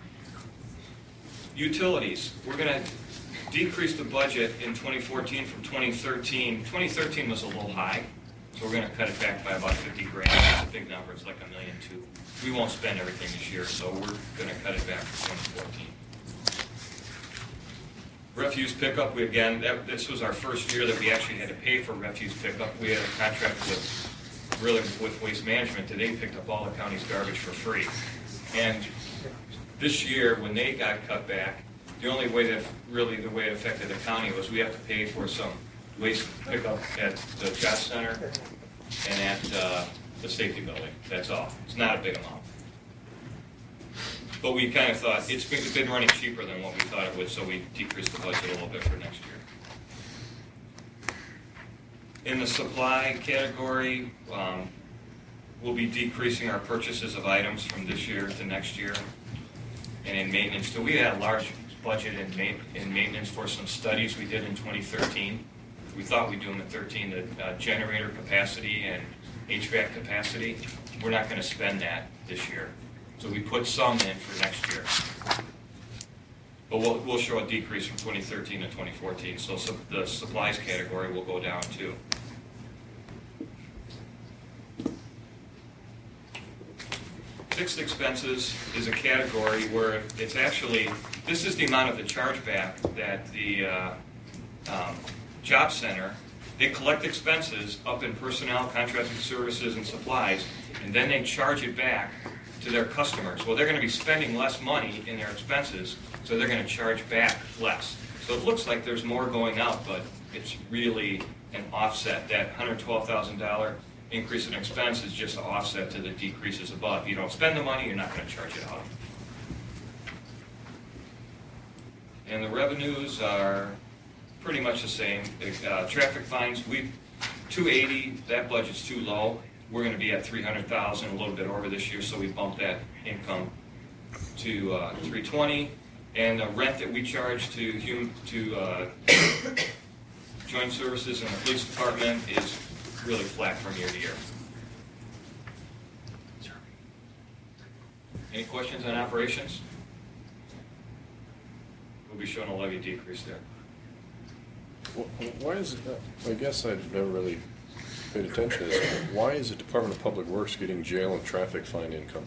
Speaker 1: Utilities, we're going to decrease the budget in 2014 from 2013. 2013 was a little high, so So we're gonna cut it back by about 50 grand. It's a big number, it's like $1.2 million. We won't spend everything this year, so we're gonna cut it back for 2014. Refuse pickup, this was our first year that we actually had to pay for refuse pickup. We had a contract with Waste Management that they picked up all the county's garbage for free. And this year, when they got cut back, the only way that the way it affected the county was we have to pay for some waste pickup at the job center and at the safety building. That's all. It's not a big amount. But we kind of thought it's been running cheaper than what we thought it would, so we decreased the budget a little bit for next year. In the supply category, we'll be decreasing our purchases of items from this year to next year. And in maintenance, so we had a large budget in maintenance for some studies we did in 2013. We thought we'd do them in 2013, the generator capacity and HVAC capacity. We're not going to spend that this year. So we put some in for next year. But we'll show a decrease from 2013 to 2014. So the supplies category will go down too. Fixed expenses is a category where it's actually, this is the amount of the chargeback that the job center, they collect expenses up in personnel, contracting services, and supplies, and then they charge it back to their customers. Well, they're going to be spending less money in their expenses, so they're going to charge back less. So it looks like there's more going out, but it's really an offset. That $112,000 increase in expense is just an offset to the decreases above. You don't spend the money, you're not going to charge it out. And the revenues are pretty much the same. Traffic fines, 280, that budget's too low. We're going to be at 300,000, a little bit over this year, so we bumped that income to 320. And the rent that we charge to joint services in the police department is really flat from year to year. Any questions on operations? We'll be showing a levy decrease there.
Speaker 4: Why is it, I guess I've never really paid attention to this. Why is the Department of Public Works getting jail and traffic fine income?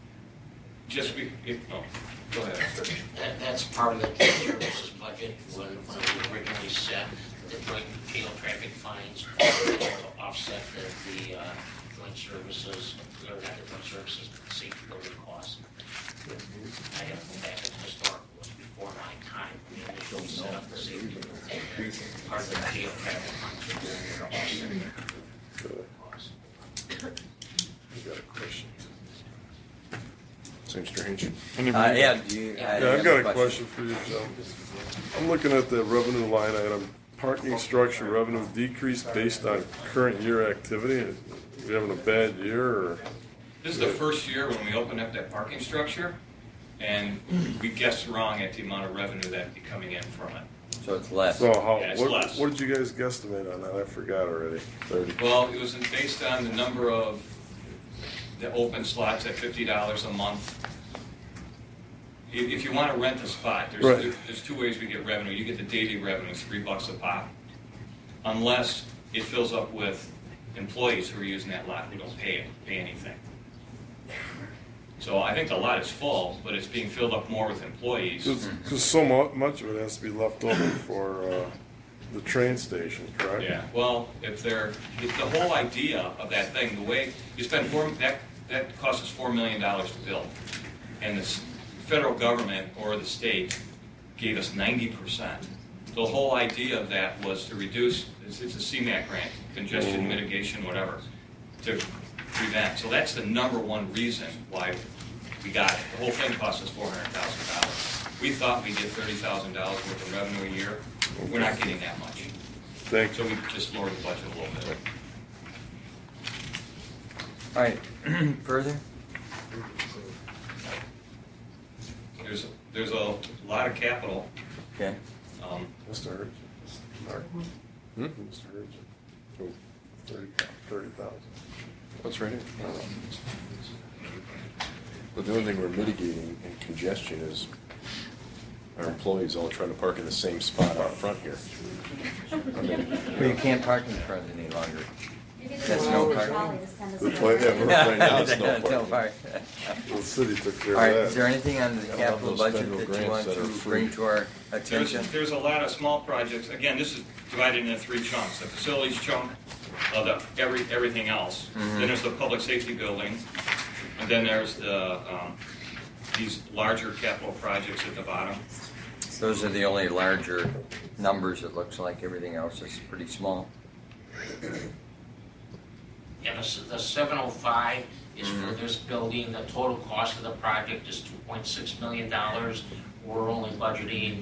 Speaker 1: Go ahead.
Speaker 16: That's part of the services budget when we originally set the joint jail traffic fines to offset the joint services, or not the joint services, but the safety building costs. I have to go back to historical, it was before my time. We initially set up the safety building. Part of the jail traffic fines are going to offset the costs.
Speaker 4: I got a question. Seems strange.
Speaker 3: I've got a question for you, Joe. I'm looking at the revenue line item. Parking structure revenue decrease based on current year activity. Are we having a bad year? Or?
Speaker 1: This is the first year when we opened up that parking structure, and we guessed wrong at the amount of revenue that'd be coming in from it.
Speaker 5: So it's less.
Speaker 3: So
Speaker 1: it's less.
Speaker 3: What did you guys guesstimate on that? I forgot already. 30.
Speaker 1: Well, it was based on the number of the open slots at $50 a month. If you want to rent a spot, there's two ways we get revenue. You get the daily revenue, $3 a pop, unless it fills up with employees who are using that lot who don't pay anything. So I think the lot is full, but it's being filled up more with employees.
Speaker 3: Because so much of it has to be left over for the train station, correct?
Speaker 1: Yeah. Well, if the whole idea of that thing, the way you spend that costs us $4 million to build, and the federal government or the state gave us 90%. The whole idea of that was to reduce. It's a CMAQ grant, congestion mitigation, whatever, to prevent. So that's the number one reason why we got it. The whole thing cost us $400,000. We thought we'd get $30,000 worth of revenue a year. We're not getting that much.
Speaker 3: Thanks.
Speaker 1: So we just lowered the budget a little bit.
Speaker 5: All right, further?
Speaker 1: There's a lot of capital.
Speaker 5: Okay.
Speaker 3: Mr. Urgent. Mark? Mr. Urgent. 30,000.
Speaker 4: What's right here? But the only thing we're mitigating in congestion is our employees all trying to park in the same spot out front here.
Speaker 5: Well, you can't park in front any longer. That's no park.
Speaker 4: right now, it's no
Speaker 5: No
Speaker 4: parking.
Speaker 5: park.
Speaker 3: The city took care
Speaker 5: All right,
Speaker 3: of
Speaker 5: is
Speaker 3: that.
Speaker 5: there anything on the
Speaker 4: I love
Speaker 5: capital
Speaker 4: those
Speaker 5: budget
Speaker 4: federal
Speaker 5: that you
Speaker 4: grants
Speaker 5: want
Speaker 4: that are
Speaker 5: to
Speaker 4: free.
Speaker 5: bring to our attention?
Speaker 1: There's a lot of small projects. Again, this is divided into 3 chunks. The facilities chunk, everything else.
Speaker 5: Mhm.
Speaker 1: Then there's the public safety building, and then there's the these larger capital projects at the bottom.
Speaker 5: Those are the only larger numbers, it looks like. Everything else is pretty small.
Speaker 16: Yeah, the 705 is for this building. The total cost of the project is $2.6 million. We're only budgeting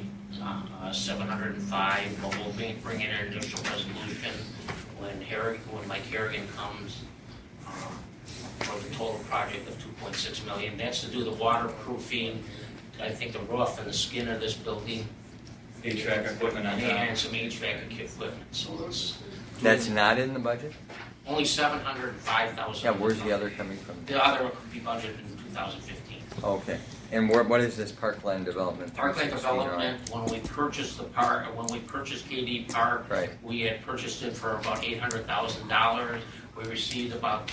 Speaker 16: 705, but we'll bring in an initial resolution when Mike Harrigan comes for the total project of $2.6 million. That's to do the waterproofing, I think the roof and the skin of this building.
Speaker 1: HVAC equipment on top.
Speaker 16: And some HVAC equipment, so it's.
Speaker 5: That's not in the budget?
Speaker 16: Only $705,000.
Speaker 5: Yeah, where's the other coming from?
Speaker 16: The other could be budgeted in 2015.
Speaker 5: Okay. And what is this Parkland Development?
Speaker 16: Parkland
Speaker 5: 316,
Speaker 16: Development, when we purchased the park, when we purchased KD Park,
Speaker 5: Right.
Speaker 16: we had purchased it for about $800,000. We received about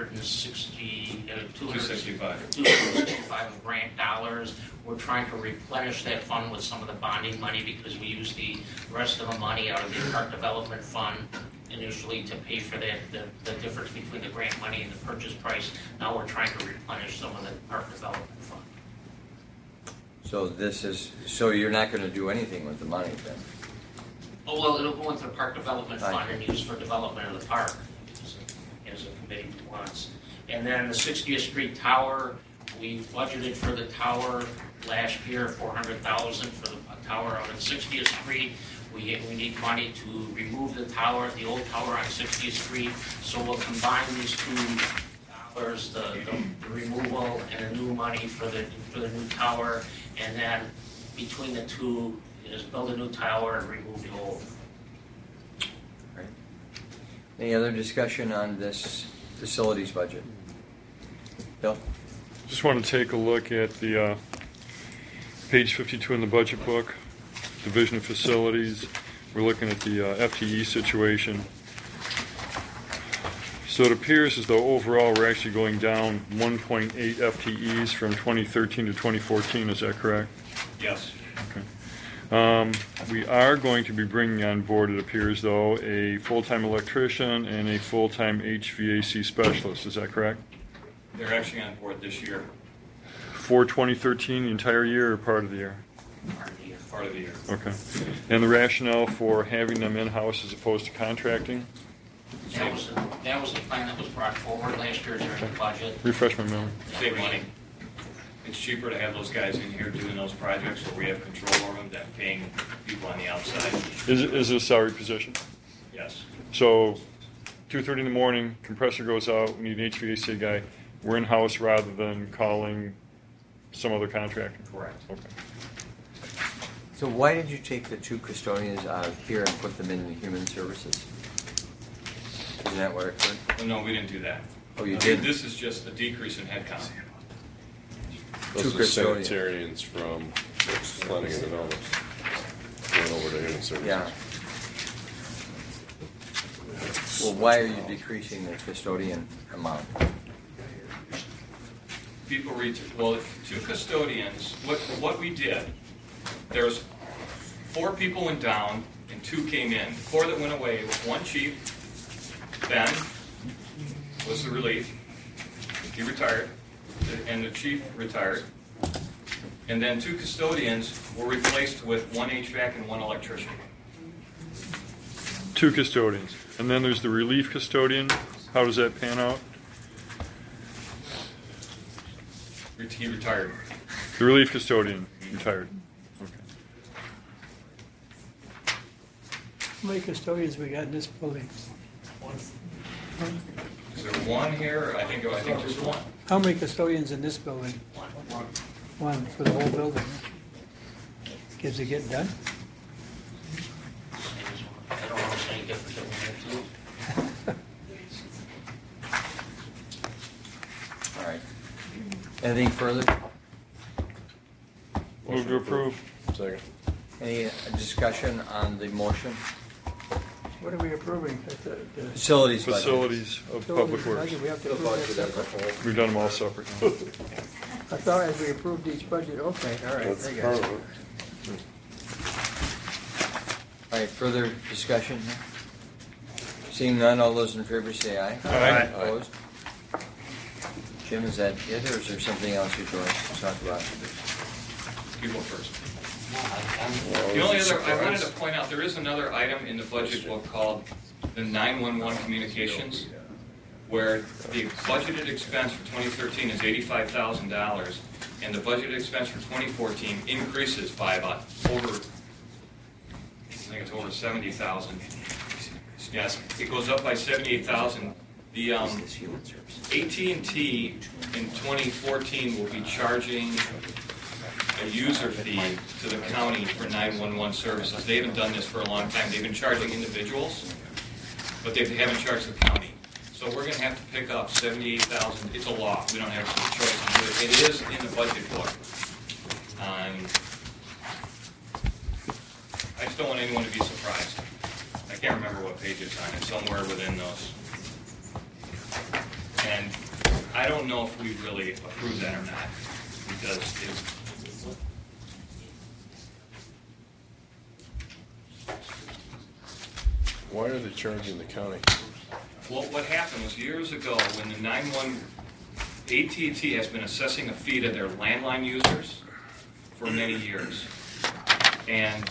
Speaker 16: 265 grant dollars. We're trying to replenish that fund with some of the bonding money because we used the rest of the money out of the park development fund initially to pay for the difference between the grant money and the purchase price. Now we're trying to replenish some of the park development fund.
Speaker 5: So you're not going to do anything with the money then?
Speaker 16: Oh, well, it'll go into the park development fund and used for development of the park, as a committee wants. And then the 60th Street Tower, we budgeted for the tower last year, $400,000 for the tower out at 60th Street. We need money to remove the tower, the old tower on 60th Street. So we'll combine these $2, the removal and the new money for the new tower, and then between the two is build a new tower and remove the old.
Speaker 5: Right. Any other discussion on this facilities budget? Bill?
Speaker 2: Just want to take a look at the page 52 in the budget book, Division of Facilities. We're looking at the FTE situation. So it appears as though overall we're actually going down 1.8 FTEs from 2013 to 2014. Is that correct?
Speaker 1: Yes.
Speaker 2: Okay. We are going to be bringing on board, it appears, though, a full-time electrician and a full-time HVAC specialist. Is that correct?
Speaker 1: They're actually on board this year.
Speaker 2: For 2013, the entire year or part of the year?
Speaker 1: Part of the year.
Speaker 2: Okay. And the rationale for having them in-house as opposed to contracting?
Speaker 16: That was the plan that was brought forward last year during the budget.
Speaker 2: Refresh my memory.
Speaker 1: Save money. It's cheaper to have those guys in here doing those projects where we have control over them than paying people on the outside.
Speaker 2: Is it a salary position?
Speaker 1: Yes.
Speaker 2: So 2:30 in the morning, compressor goes out, we need an HVAC guy. We're in-house rather than calling some other contractor?
Speaker 1: Correct.
Speaker 2: Okay.
Speaker 5: So why did you take the 2 custodians out of here and put them in the human services? Isn't that what occurred?
Speaker 1: Well, no, we didn't do that.
Speaker 5: Oh, you did?
Speaker 1: This is just a decrease in headcount.
Speaker 4: Those
Speaker 5: 2
Speaker 4: are sanitarians from planning and development. Going over to human services.
Speaker 5: Yeah. Well, why are you decreasing the custodian amount?
Speaker 1: Well, 2 custodians, what we did, there's 4 people went down and 2 came in. 4 that went away was 1 chief, Ben was the relief, he retired, and the chief retired. And then 2 custodians were replaced with 1 HVAC and 1 electrician.
Speaker 2: 2 custodians. And then there's the relief custodian. How does that pan out?
Speaker 1: He retired.
Speaker 2: The relief custodian retired. Okay.
Speaker 6: How many custodians we got in this building?
Speaker 1: Is there 1 here? I think there's 1.
Speaker 6: How many custodians in this building? One for the whole building. Is it getting done?
Speaker 16: I don't know if it's any different than we had to.
Speaker 5: All right. Anything further?
Speaker 2: Move to approve.
Speaker 4: Second.
Speaker 5: Any discussion on the motion?
Speaker 6: What are we approving?
Speaker 5: Facilities budget.
Speaker 2: Facilities of public works.
Speaker 6: We have to approve that separate.
Speaker 2: We've done them all separate now.
Speaker 6: I thought as we approved each budget, okay, all right.
Speaker 3: That's
Speaker 6: I got
Speaker 3: part
Speaker 6: it.
Speaker 3: of it.
Speaker 5: All right, further discussion? Seeing none, all those in favor say aye.
Speaker 2: Aye.
Speaker 5: Opposed? Jim, is that it, or is there something else you'd like to talk about?
Speaker 1: You go first. The only other, I wanted to point out, there is another item in the budget book called the 911 communications, where the budgeted expense for 2013 is $85,000, and the budgeted expense for 2014 increases by about over, I think it's over 70,000. Yes, it goes up by 78,000. The AT&T in 2014 will be charging a user fee to the county for 911 services. They haven't done this for a long time. They've been charging individuals, but they haven't charged the county. So we're going to have to pick up 78,000. It's a law. We don't have a choice to do it. It is in the budget book. I just don't want anyone to be surprised. I can't remember what page it's on. It's somewhere within those. And I don't know if we really approve that or not, because it's
Speaker 4: Why are they charging the county?
Speaker 1: well, what happened was years ago when the 911, AT&T has been assessing a fee to their landline users for many years. And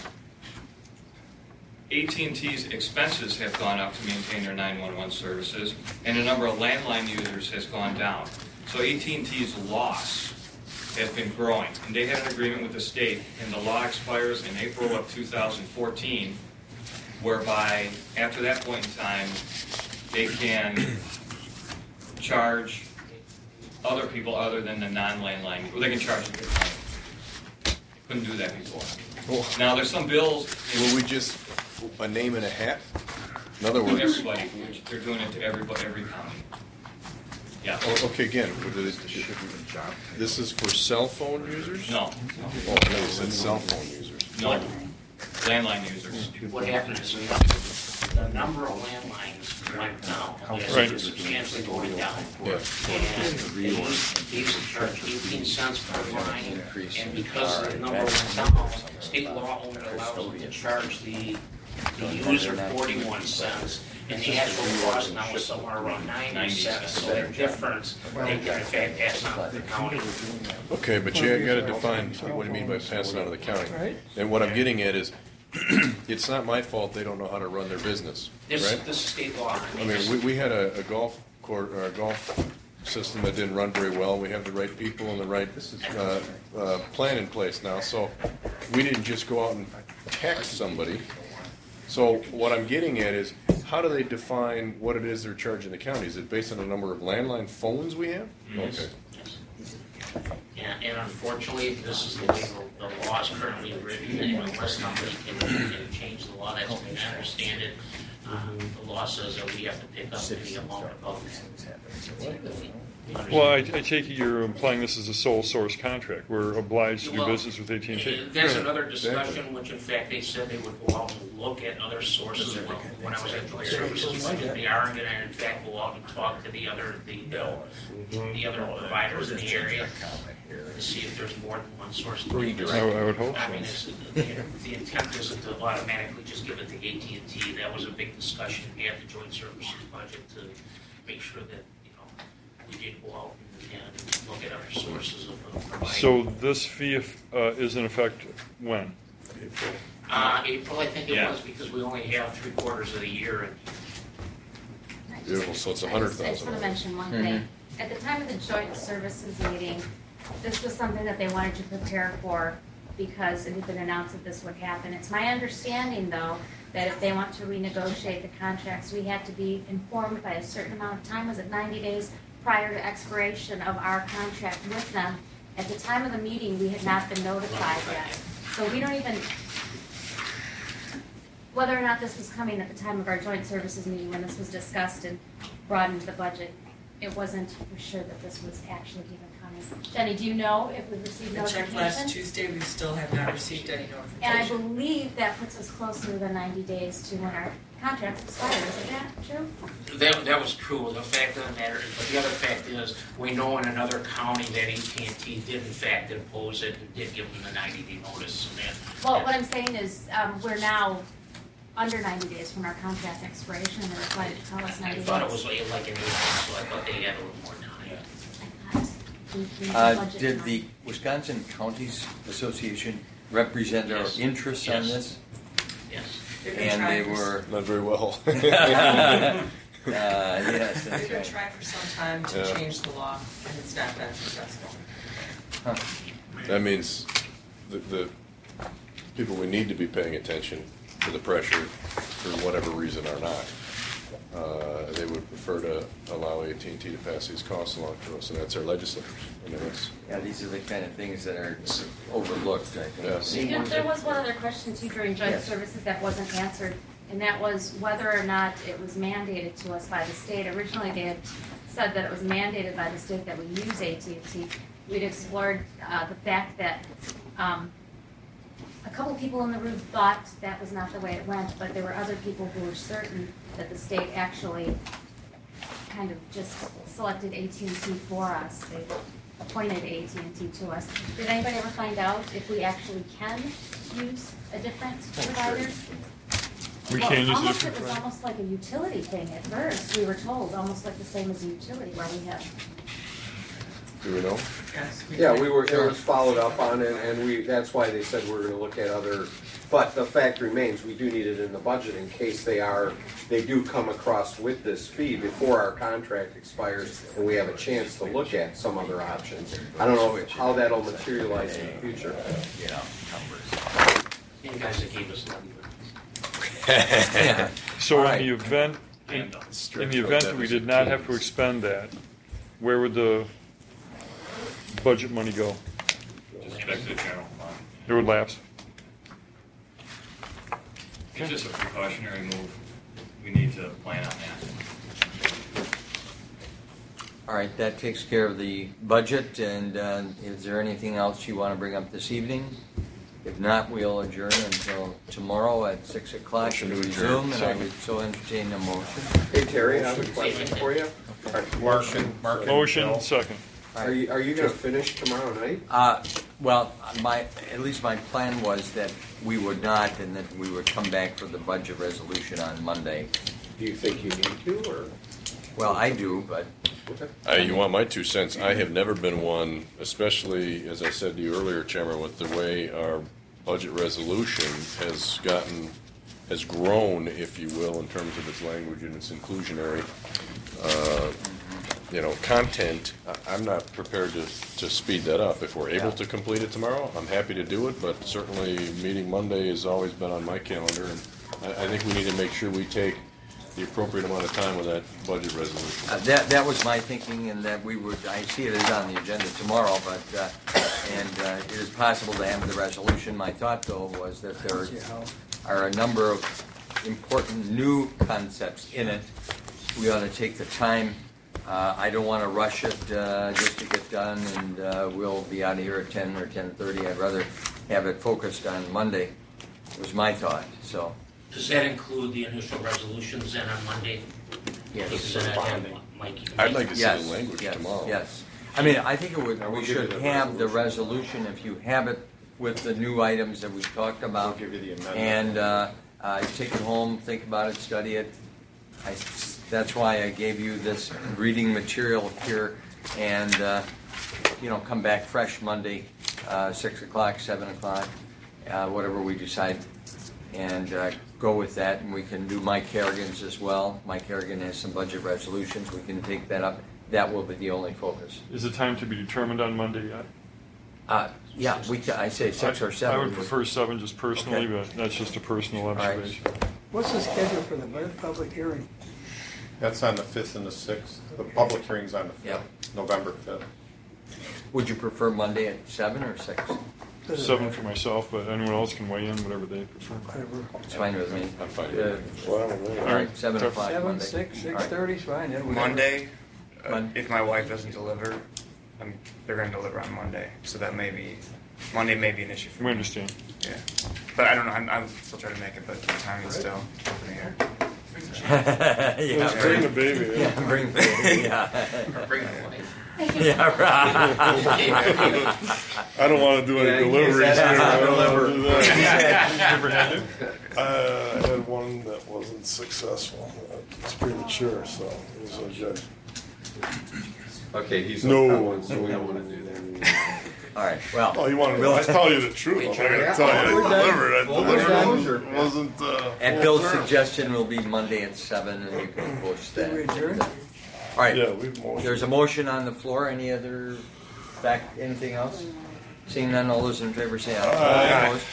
Speaker 1: AT&T's expenses have gone up to maintain their 911 services, and the number of landline users has gone down. So AT&T's loss has been growing, and they had an agreement with the state, and the law expires in April of 2014, whereby after that point in time, they can charge other people other than the non-landline, or they can charge the county. Couldn't do that before. Now, there's some bills.
Speaker 4: Will we just a name in a hat? In other words,
Speaker 1: Everybody, they're doing it to everybody, every county. Yeah.
Speaker 4: Okay, again, this is for cell phone users?
Speaker 1: No.
Speaker 4: Oh, no, you said cell phone users.
Speaker 1: No. Landline users.
Speaker 16: What happened is the number of landlines went down.
Speaker 2: Right.
Speaker 16: It's substantially going down.
Speaker 4: Yeah.
Speaker 16: And they used to charge 18 cents per line, and because the number went down, state law only allows them to charge the user 41 cents, and the actual cost now is somewhere around 90 cents, so their difference, they can in fact pass on to the county.
Speaker 4: Okay, but you got to define what do you mean by passing on to the county. And what I'm getting at is, it's not my fault they don't know how to run their business,
Speaker 16: This
Speaker 4: right?
Speaker 16: is state law.
Speaker 4: I mean, we had a golf court, or a golf system that didn't run very well. We have the right people and the right plan in place now. So we didn't just go out and tax somebody. So what I'm getting at is, how do they define what it is they're charging the county? Is it based on the number of landline phones we have? Okay.
Speaker 16: And unfortunately, this is the way the law is currently written, and unless somebody can change the law, that's the way I understand it. The law says that we have to pick up the amount above that.
Speaker 2: Well, I take it you're implying this is a sole source contract. We're obliged to do business with AT&T.
Speaker 16: That's another discussion, which in fact they said they would go out and look at other sources. When I was at Joint Services, they are going to in fact go out and talk to the other providers in the area to see if there's more than one source to do this.
Speaker 2: I would hope
Speaker 16: I mean,
Speaker 2: so.
Speaker 16: the intent isn't to automatically just give it to AT&T. That was a big discussion we had the Joint Services budget to make sure that we did go out and look at other sources of providing.
Speaker 2: So this fee is in effect when?
Speaker 16: April, I think it was, because we only have 3/4 of the year.
Speaker 4: Beautiful, so it's
Speaker 18: I just want to mention one thing. At the time of the joint services meeting, this was something that they wanted to prepare for because it had been announced that this would happen. It's my understanding, though, that if they want to renegotiate the contracts, we had to be informed by a certain amount of time. Was it 90 days prior to expiration of our contract with them? At the time of the meeting, we had not been notified yet. So we don't even, whether or not this was coming at the time of our joint services meeting when this was discussed and brought into the budget, it wasn't for sure that this was actually even coming. Jenny, do you know if we received
Speaker 19: I checked
Speaker 18: notification?
Speaker 19: last Tuesday, we still have not received any notification.
Speaker 18: And I believe that puts us closer than 90 days to when our contract expires. Is that true?
Speaker 16: That was true. The fact of the matter is, but the other fact is, we know in another county that AT&T did in fact impose it and did give them the 90-day notice.
Speaker 18: Well, what I'm saying is, we're now under 90 days from our contract expiration, and they're required to tell us 90
Speaker 16: I
Speaker 18: days.
Speaker 16: thought it was like an April, so I thought they had a little more time.
Speaker 5: Did the Wisconsin Counties Association represent our interests on this?
Speaker 16: Yes.
Speaker 5: And they were
Speaker 4: not very well.
Speaker 5: Yes,
Speaker 19: They've
Speaker 5: that's
Speaker 19: been
Speaker 5: right.
Speaker 19: trying for some time to
Speaker 4: Yeah.
Speaker 19: change the law, and it's not been successful.
Speaker 4: That means the people we need to be paying attention to the pressure for whatever reason are not. They would prefer to allow AT&T to pass these costs along to us, and that's our legislators. I mean, that's,
Speaker 5: Yeah, these are the kind of things that are overlooked, I think.
Speaker 4: Yes.
Speaker 18: You know, there was one other question too during joint
Speaker 5: Yes.
Speaker 18: services that wasn't answered, and that was whether or not it was mandated to us by the state. Originally, they had said that it was mandated by the state that we use AT&T. We'd explored the fact that a couple people in the room thought that was not the way it went, but there were other people who were certain that the state actually kind of just selected AT&T for us. They appointed AT&T to us. Did anybody ever find out if we actually can use a different provider?
Speaker 2: We
Speaker 18: Well,
Speaker 2: can use a
Speaker 18: almost
Speaker 2: different
Speaker 18: it was
Speaker 2: provider.
Speaker 18: almost like a utility thing at first. We were told almost like the same as a utility where we have.
Speaker 4: do we know?
Speaker 19: Yes.
Speaker 9: Yeah, it was followed up on, and that's why they said we're gonna look at other, but the fact remains, we do need it in the budget in case they do come across with this fee before our contract expires, and we have a chance to look at some other options. I don't know how that'll materialize in the future.
Speaker 5: Yeah,
Speaker 16: You guys that gave us money.
Speaker 2: So
Speaker 5: All right.
Speaker 2: in the event, in the event that we did not have to expend that, where would the budget money go?
Speaker 1: Just back to the general fund.
Speaker 2: It would lapse.
Speaker 1: It's just a precautionary move. We need to plan on that.
Speaker 5: All right, that takes care of the budget, and is there anything else you want to bring up this evening? If not, we'll adjourn until tomorrow at 6 o'clock
Speaker 4: Motion
Speaker 5: and
Speaker 4: to adjourn.
Speaker 5: resume, and I would so entertain a motion.
Speaker 9: Hey, Terry, I have a question for you.
Speaker 2: Motion, second.
Speaker 9: Are you gonna finish tomorrow night?
Speaker 5: Well, at least my plan was that we would not, and that we would come back for the budget resolution on Monday.
Speaker 9: Do you think you need to, or?
Speaker 5: Well, I do, but
Speaker 4: You want my 2 cents? I have never been one, especially, as I said to you earlier, Chairman, with the way our budget resolution has grown, if you will, in terms of its language and its inclusionary, content. I'm not prepared to speed that up. If we're able to complete it tomorrow, I'm happy to do it, but certainly meeting Monday has always been on my calendar, and I think we need to make sure we take the appropriate amount of time with that budget resolution.
Speaker 5: that was my thinking, and that we would, I see it is on the agenda tomorrow, but, it is possible to have the resolution. My thought, though, was that there are a number of important new concepts in it. We ought to take the time. I don't want to rush it just to get done, and we'll be out of here at 10 or 10:30. I'd rather have it focused on Monday, was my thought, so.
Speaker 16: Does that include the initial resolutions then on Monday?
Speaker 5: Yes.
Speaker 16: Because then I'd have Mike.
Speaker 4: I'd like to see
Speaker 5: Yes,
Speaker 4: the language
Speaker 5: yes,
Speaker 4: tomorrow.
Speaker 5: Yes. I mean, I think we
Speaker 4: give you
Speaker 5: should
Speaker 4: the
Speaker 5: have the resolution, if you have it with the new items that we talked about.
Speaker 13: We'll give you the amendment.
Speaker 5: And take it home, think about it, study it. That's why I gave you this reading material here, and come back fresh Monday, 6 o'clock, 7 o'clock, whatever we decide, and go with that. And we can do Mike Harrigan's as well. Mike Harrigan has some budget resolutions. We can take that up. That will be the only focus.
Speaker 2: Is the time to be determined on Monday yet?
Speaker 5: Yeah, I say 6 or 7.
Speaker 2: I would prefer 7 just personally,
Speaker 5: Okay.
Speaker 2: but that's just a personal
Speaker 5: right.
Speaker 2: observation.
Speaker 6: What's the schedule for the public hearing?
Speaker 13: That's on the 5th and the 6th. The public hearing's on the 5th,
Speaker 5: Yep.
Speaker 13: November 5th.
Speaker 5: Would you prefer Monday at 7 or 6?
Speaker 2: 7 for myself, but anyone else can weigh in, whatever they prefer.
Speaker 5: It's fine with me.
Speaker 4: I'm fine.
Speaker 5: All right, 7 o'clock
Speaker 6: 7,
Speaker 5: Monday.
Speaker 6: 6,
Speaker 5: All right.
Speaker 6: 6:30 is fine. Then we-
Speaker 14: Monday,
Speaker 5: Mon-
Speaker 14: if my wife doesn't deliver, they're going to deliver on Monday, so that Monday may be an issue for
Speaker 2: We
Speaker 14: me.
Speaker 2: understand.
Speaker 14: Yeah, but I don't know. I'm still trying to make it, but the timing's still up in the air.
Speaker 5: Yeah,
Speaker 3: Bring the baby.
Speaker 5: Yeah, bring the baby. Yeah.
Speaker 14: Or bring the wife.
Speaker 5: Yeah, right.
Speaker 3: I don't want to do any deliveries here. I don't want to do that. I had one that wasn't successful. It's premature, so it was okay.
Speaker 9: Okay, he's
Speaker 3: No.
Speaker 9: on that one, so we don't want to do that.
Speaker 5: All right. Well,
Speaker 3: Oh, you want to? I tell you the truth. I'm not going to tell you. I delivered. I delivered. It wasn't.
Speaker 5: at Bill's suggestion, will be Monday at 7, and we can push that. All right.
Speaker 3: Yeah, we've motioned.
Speaker 5: There's a motion on the floor. Any other anything else? Seeing none, all those in favor say aye.
Speaker 3: Aye.
Speaker 5: Opposed?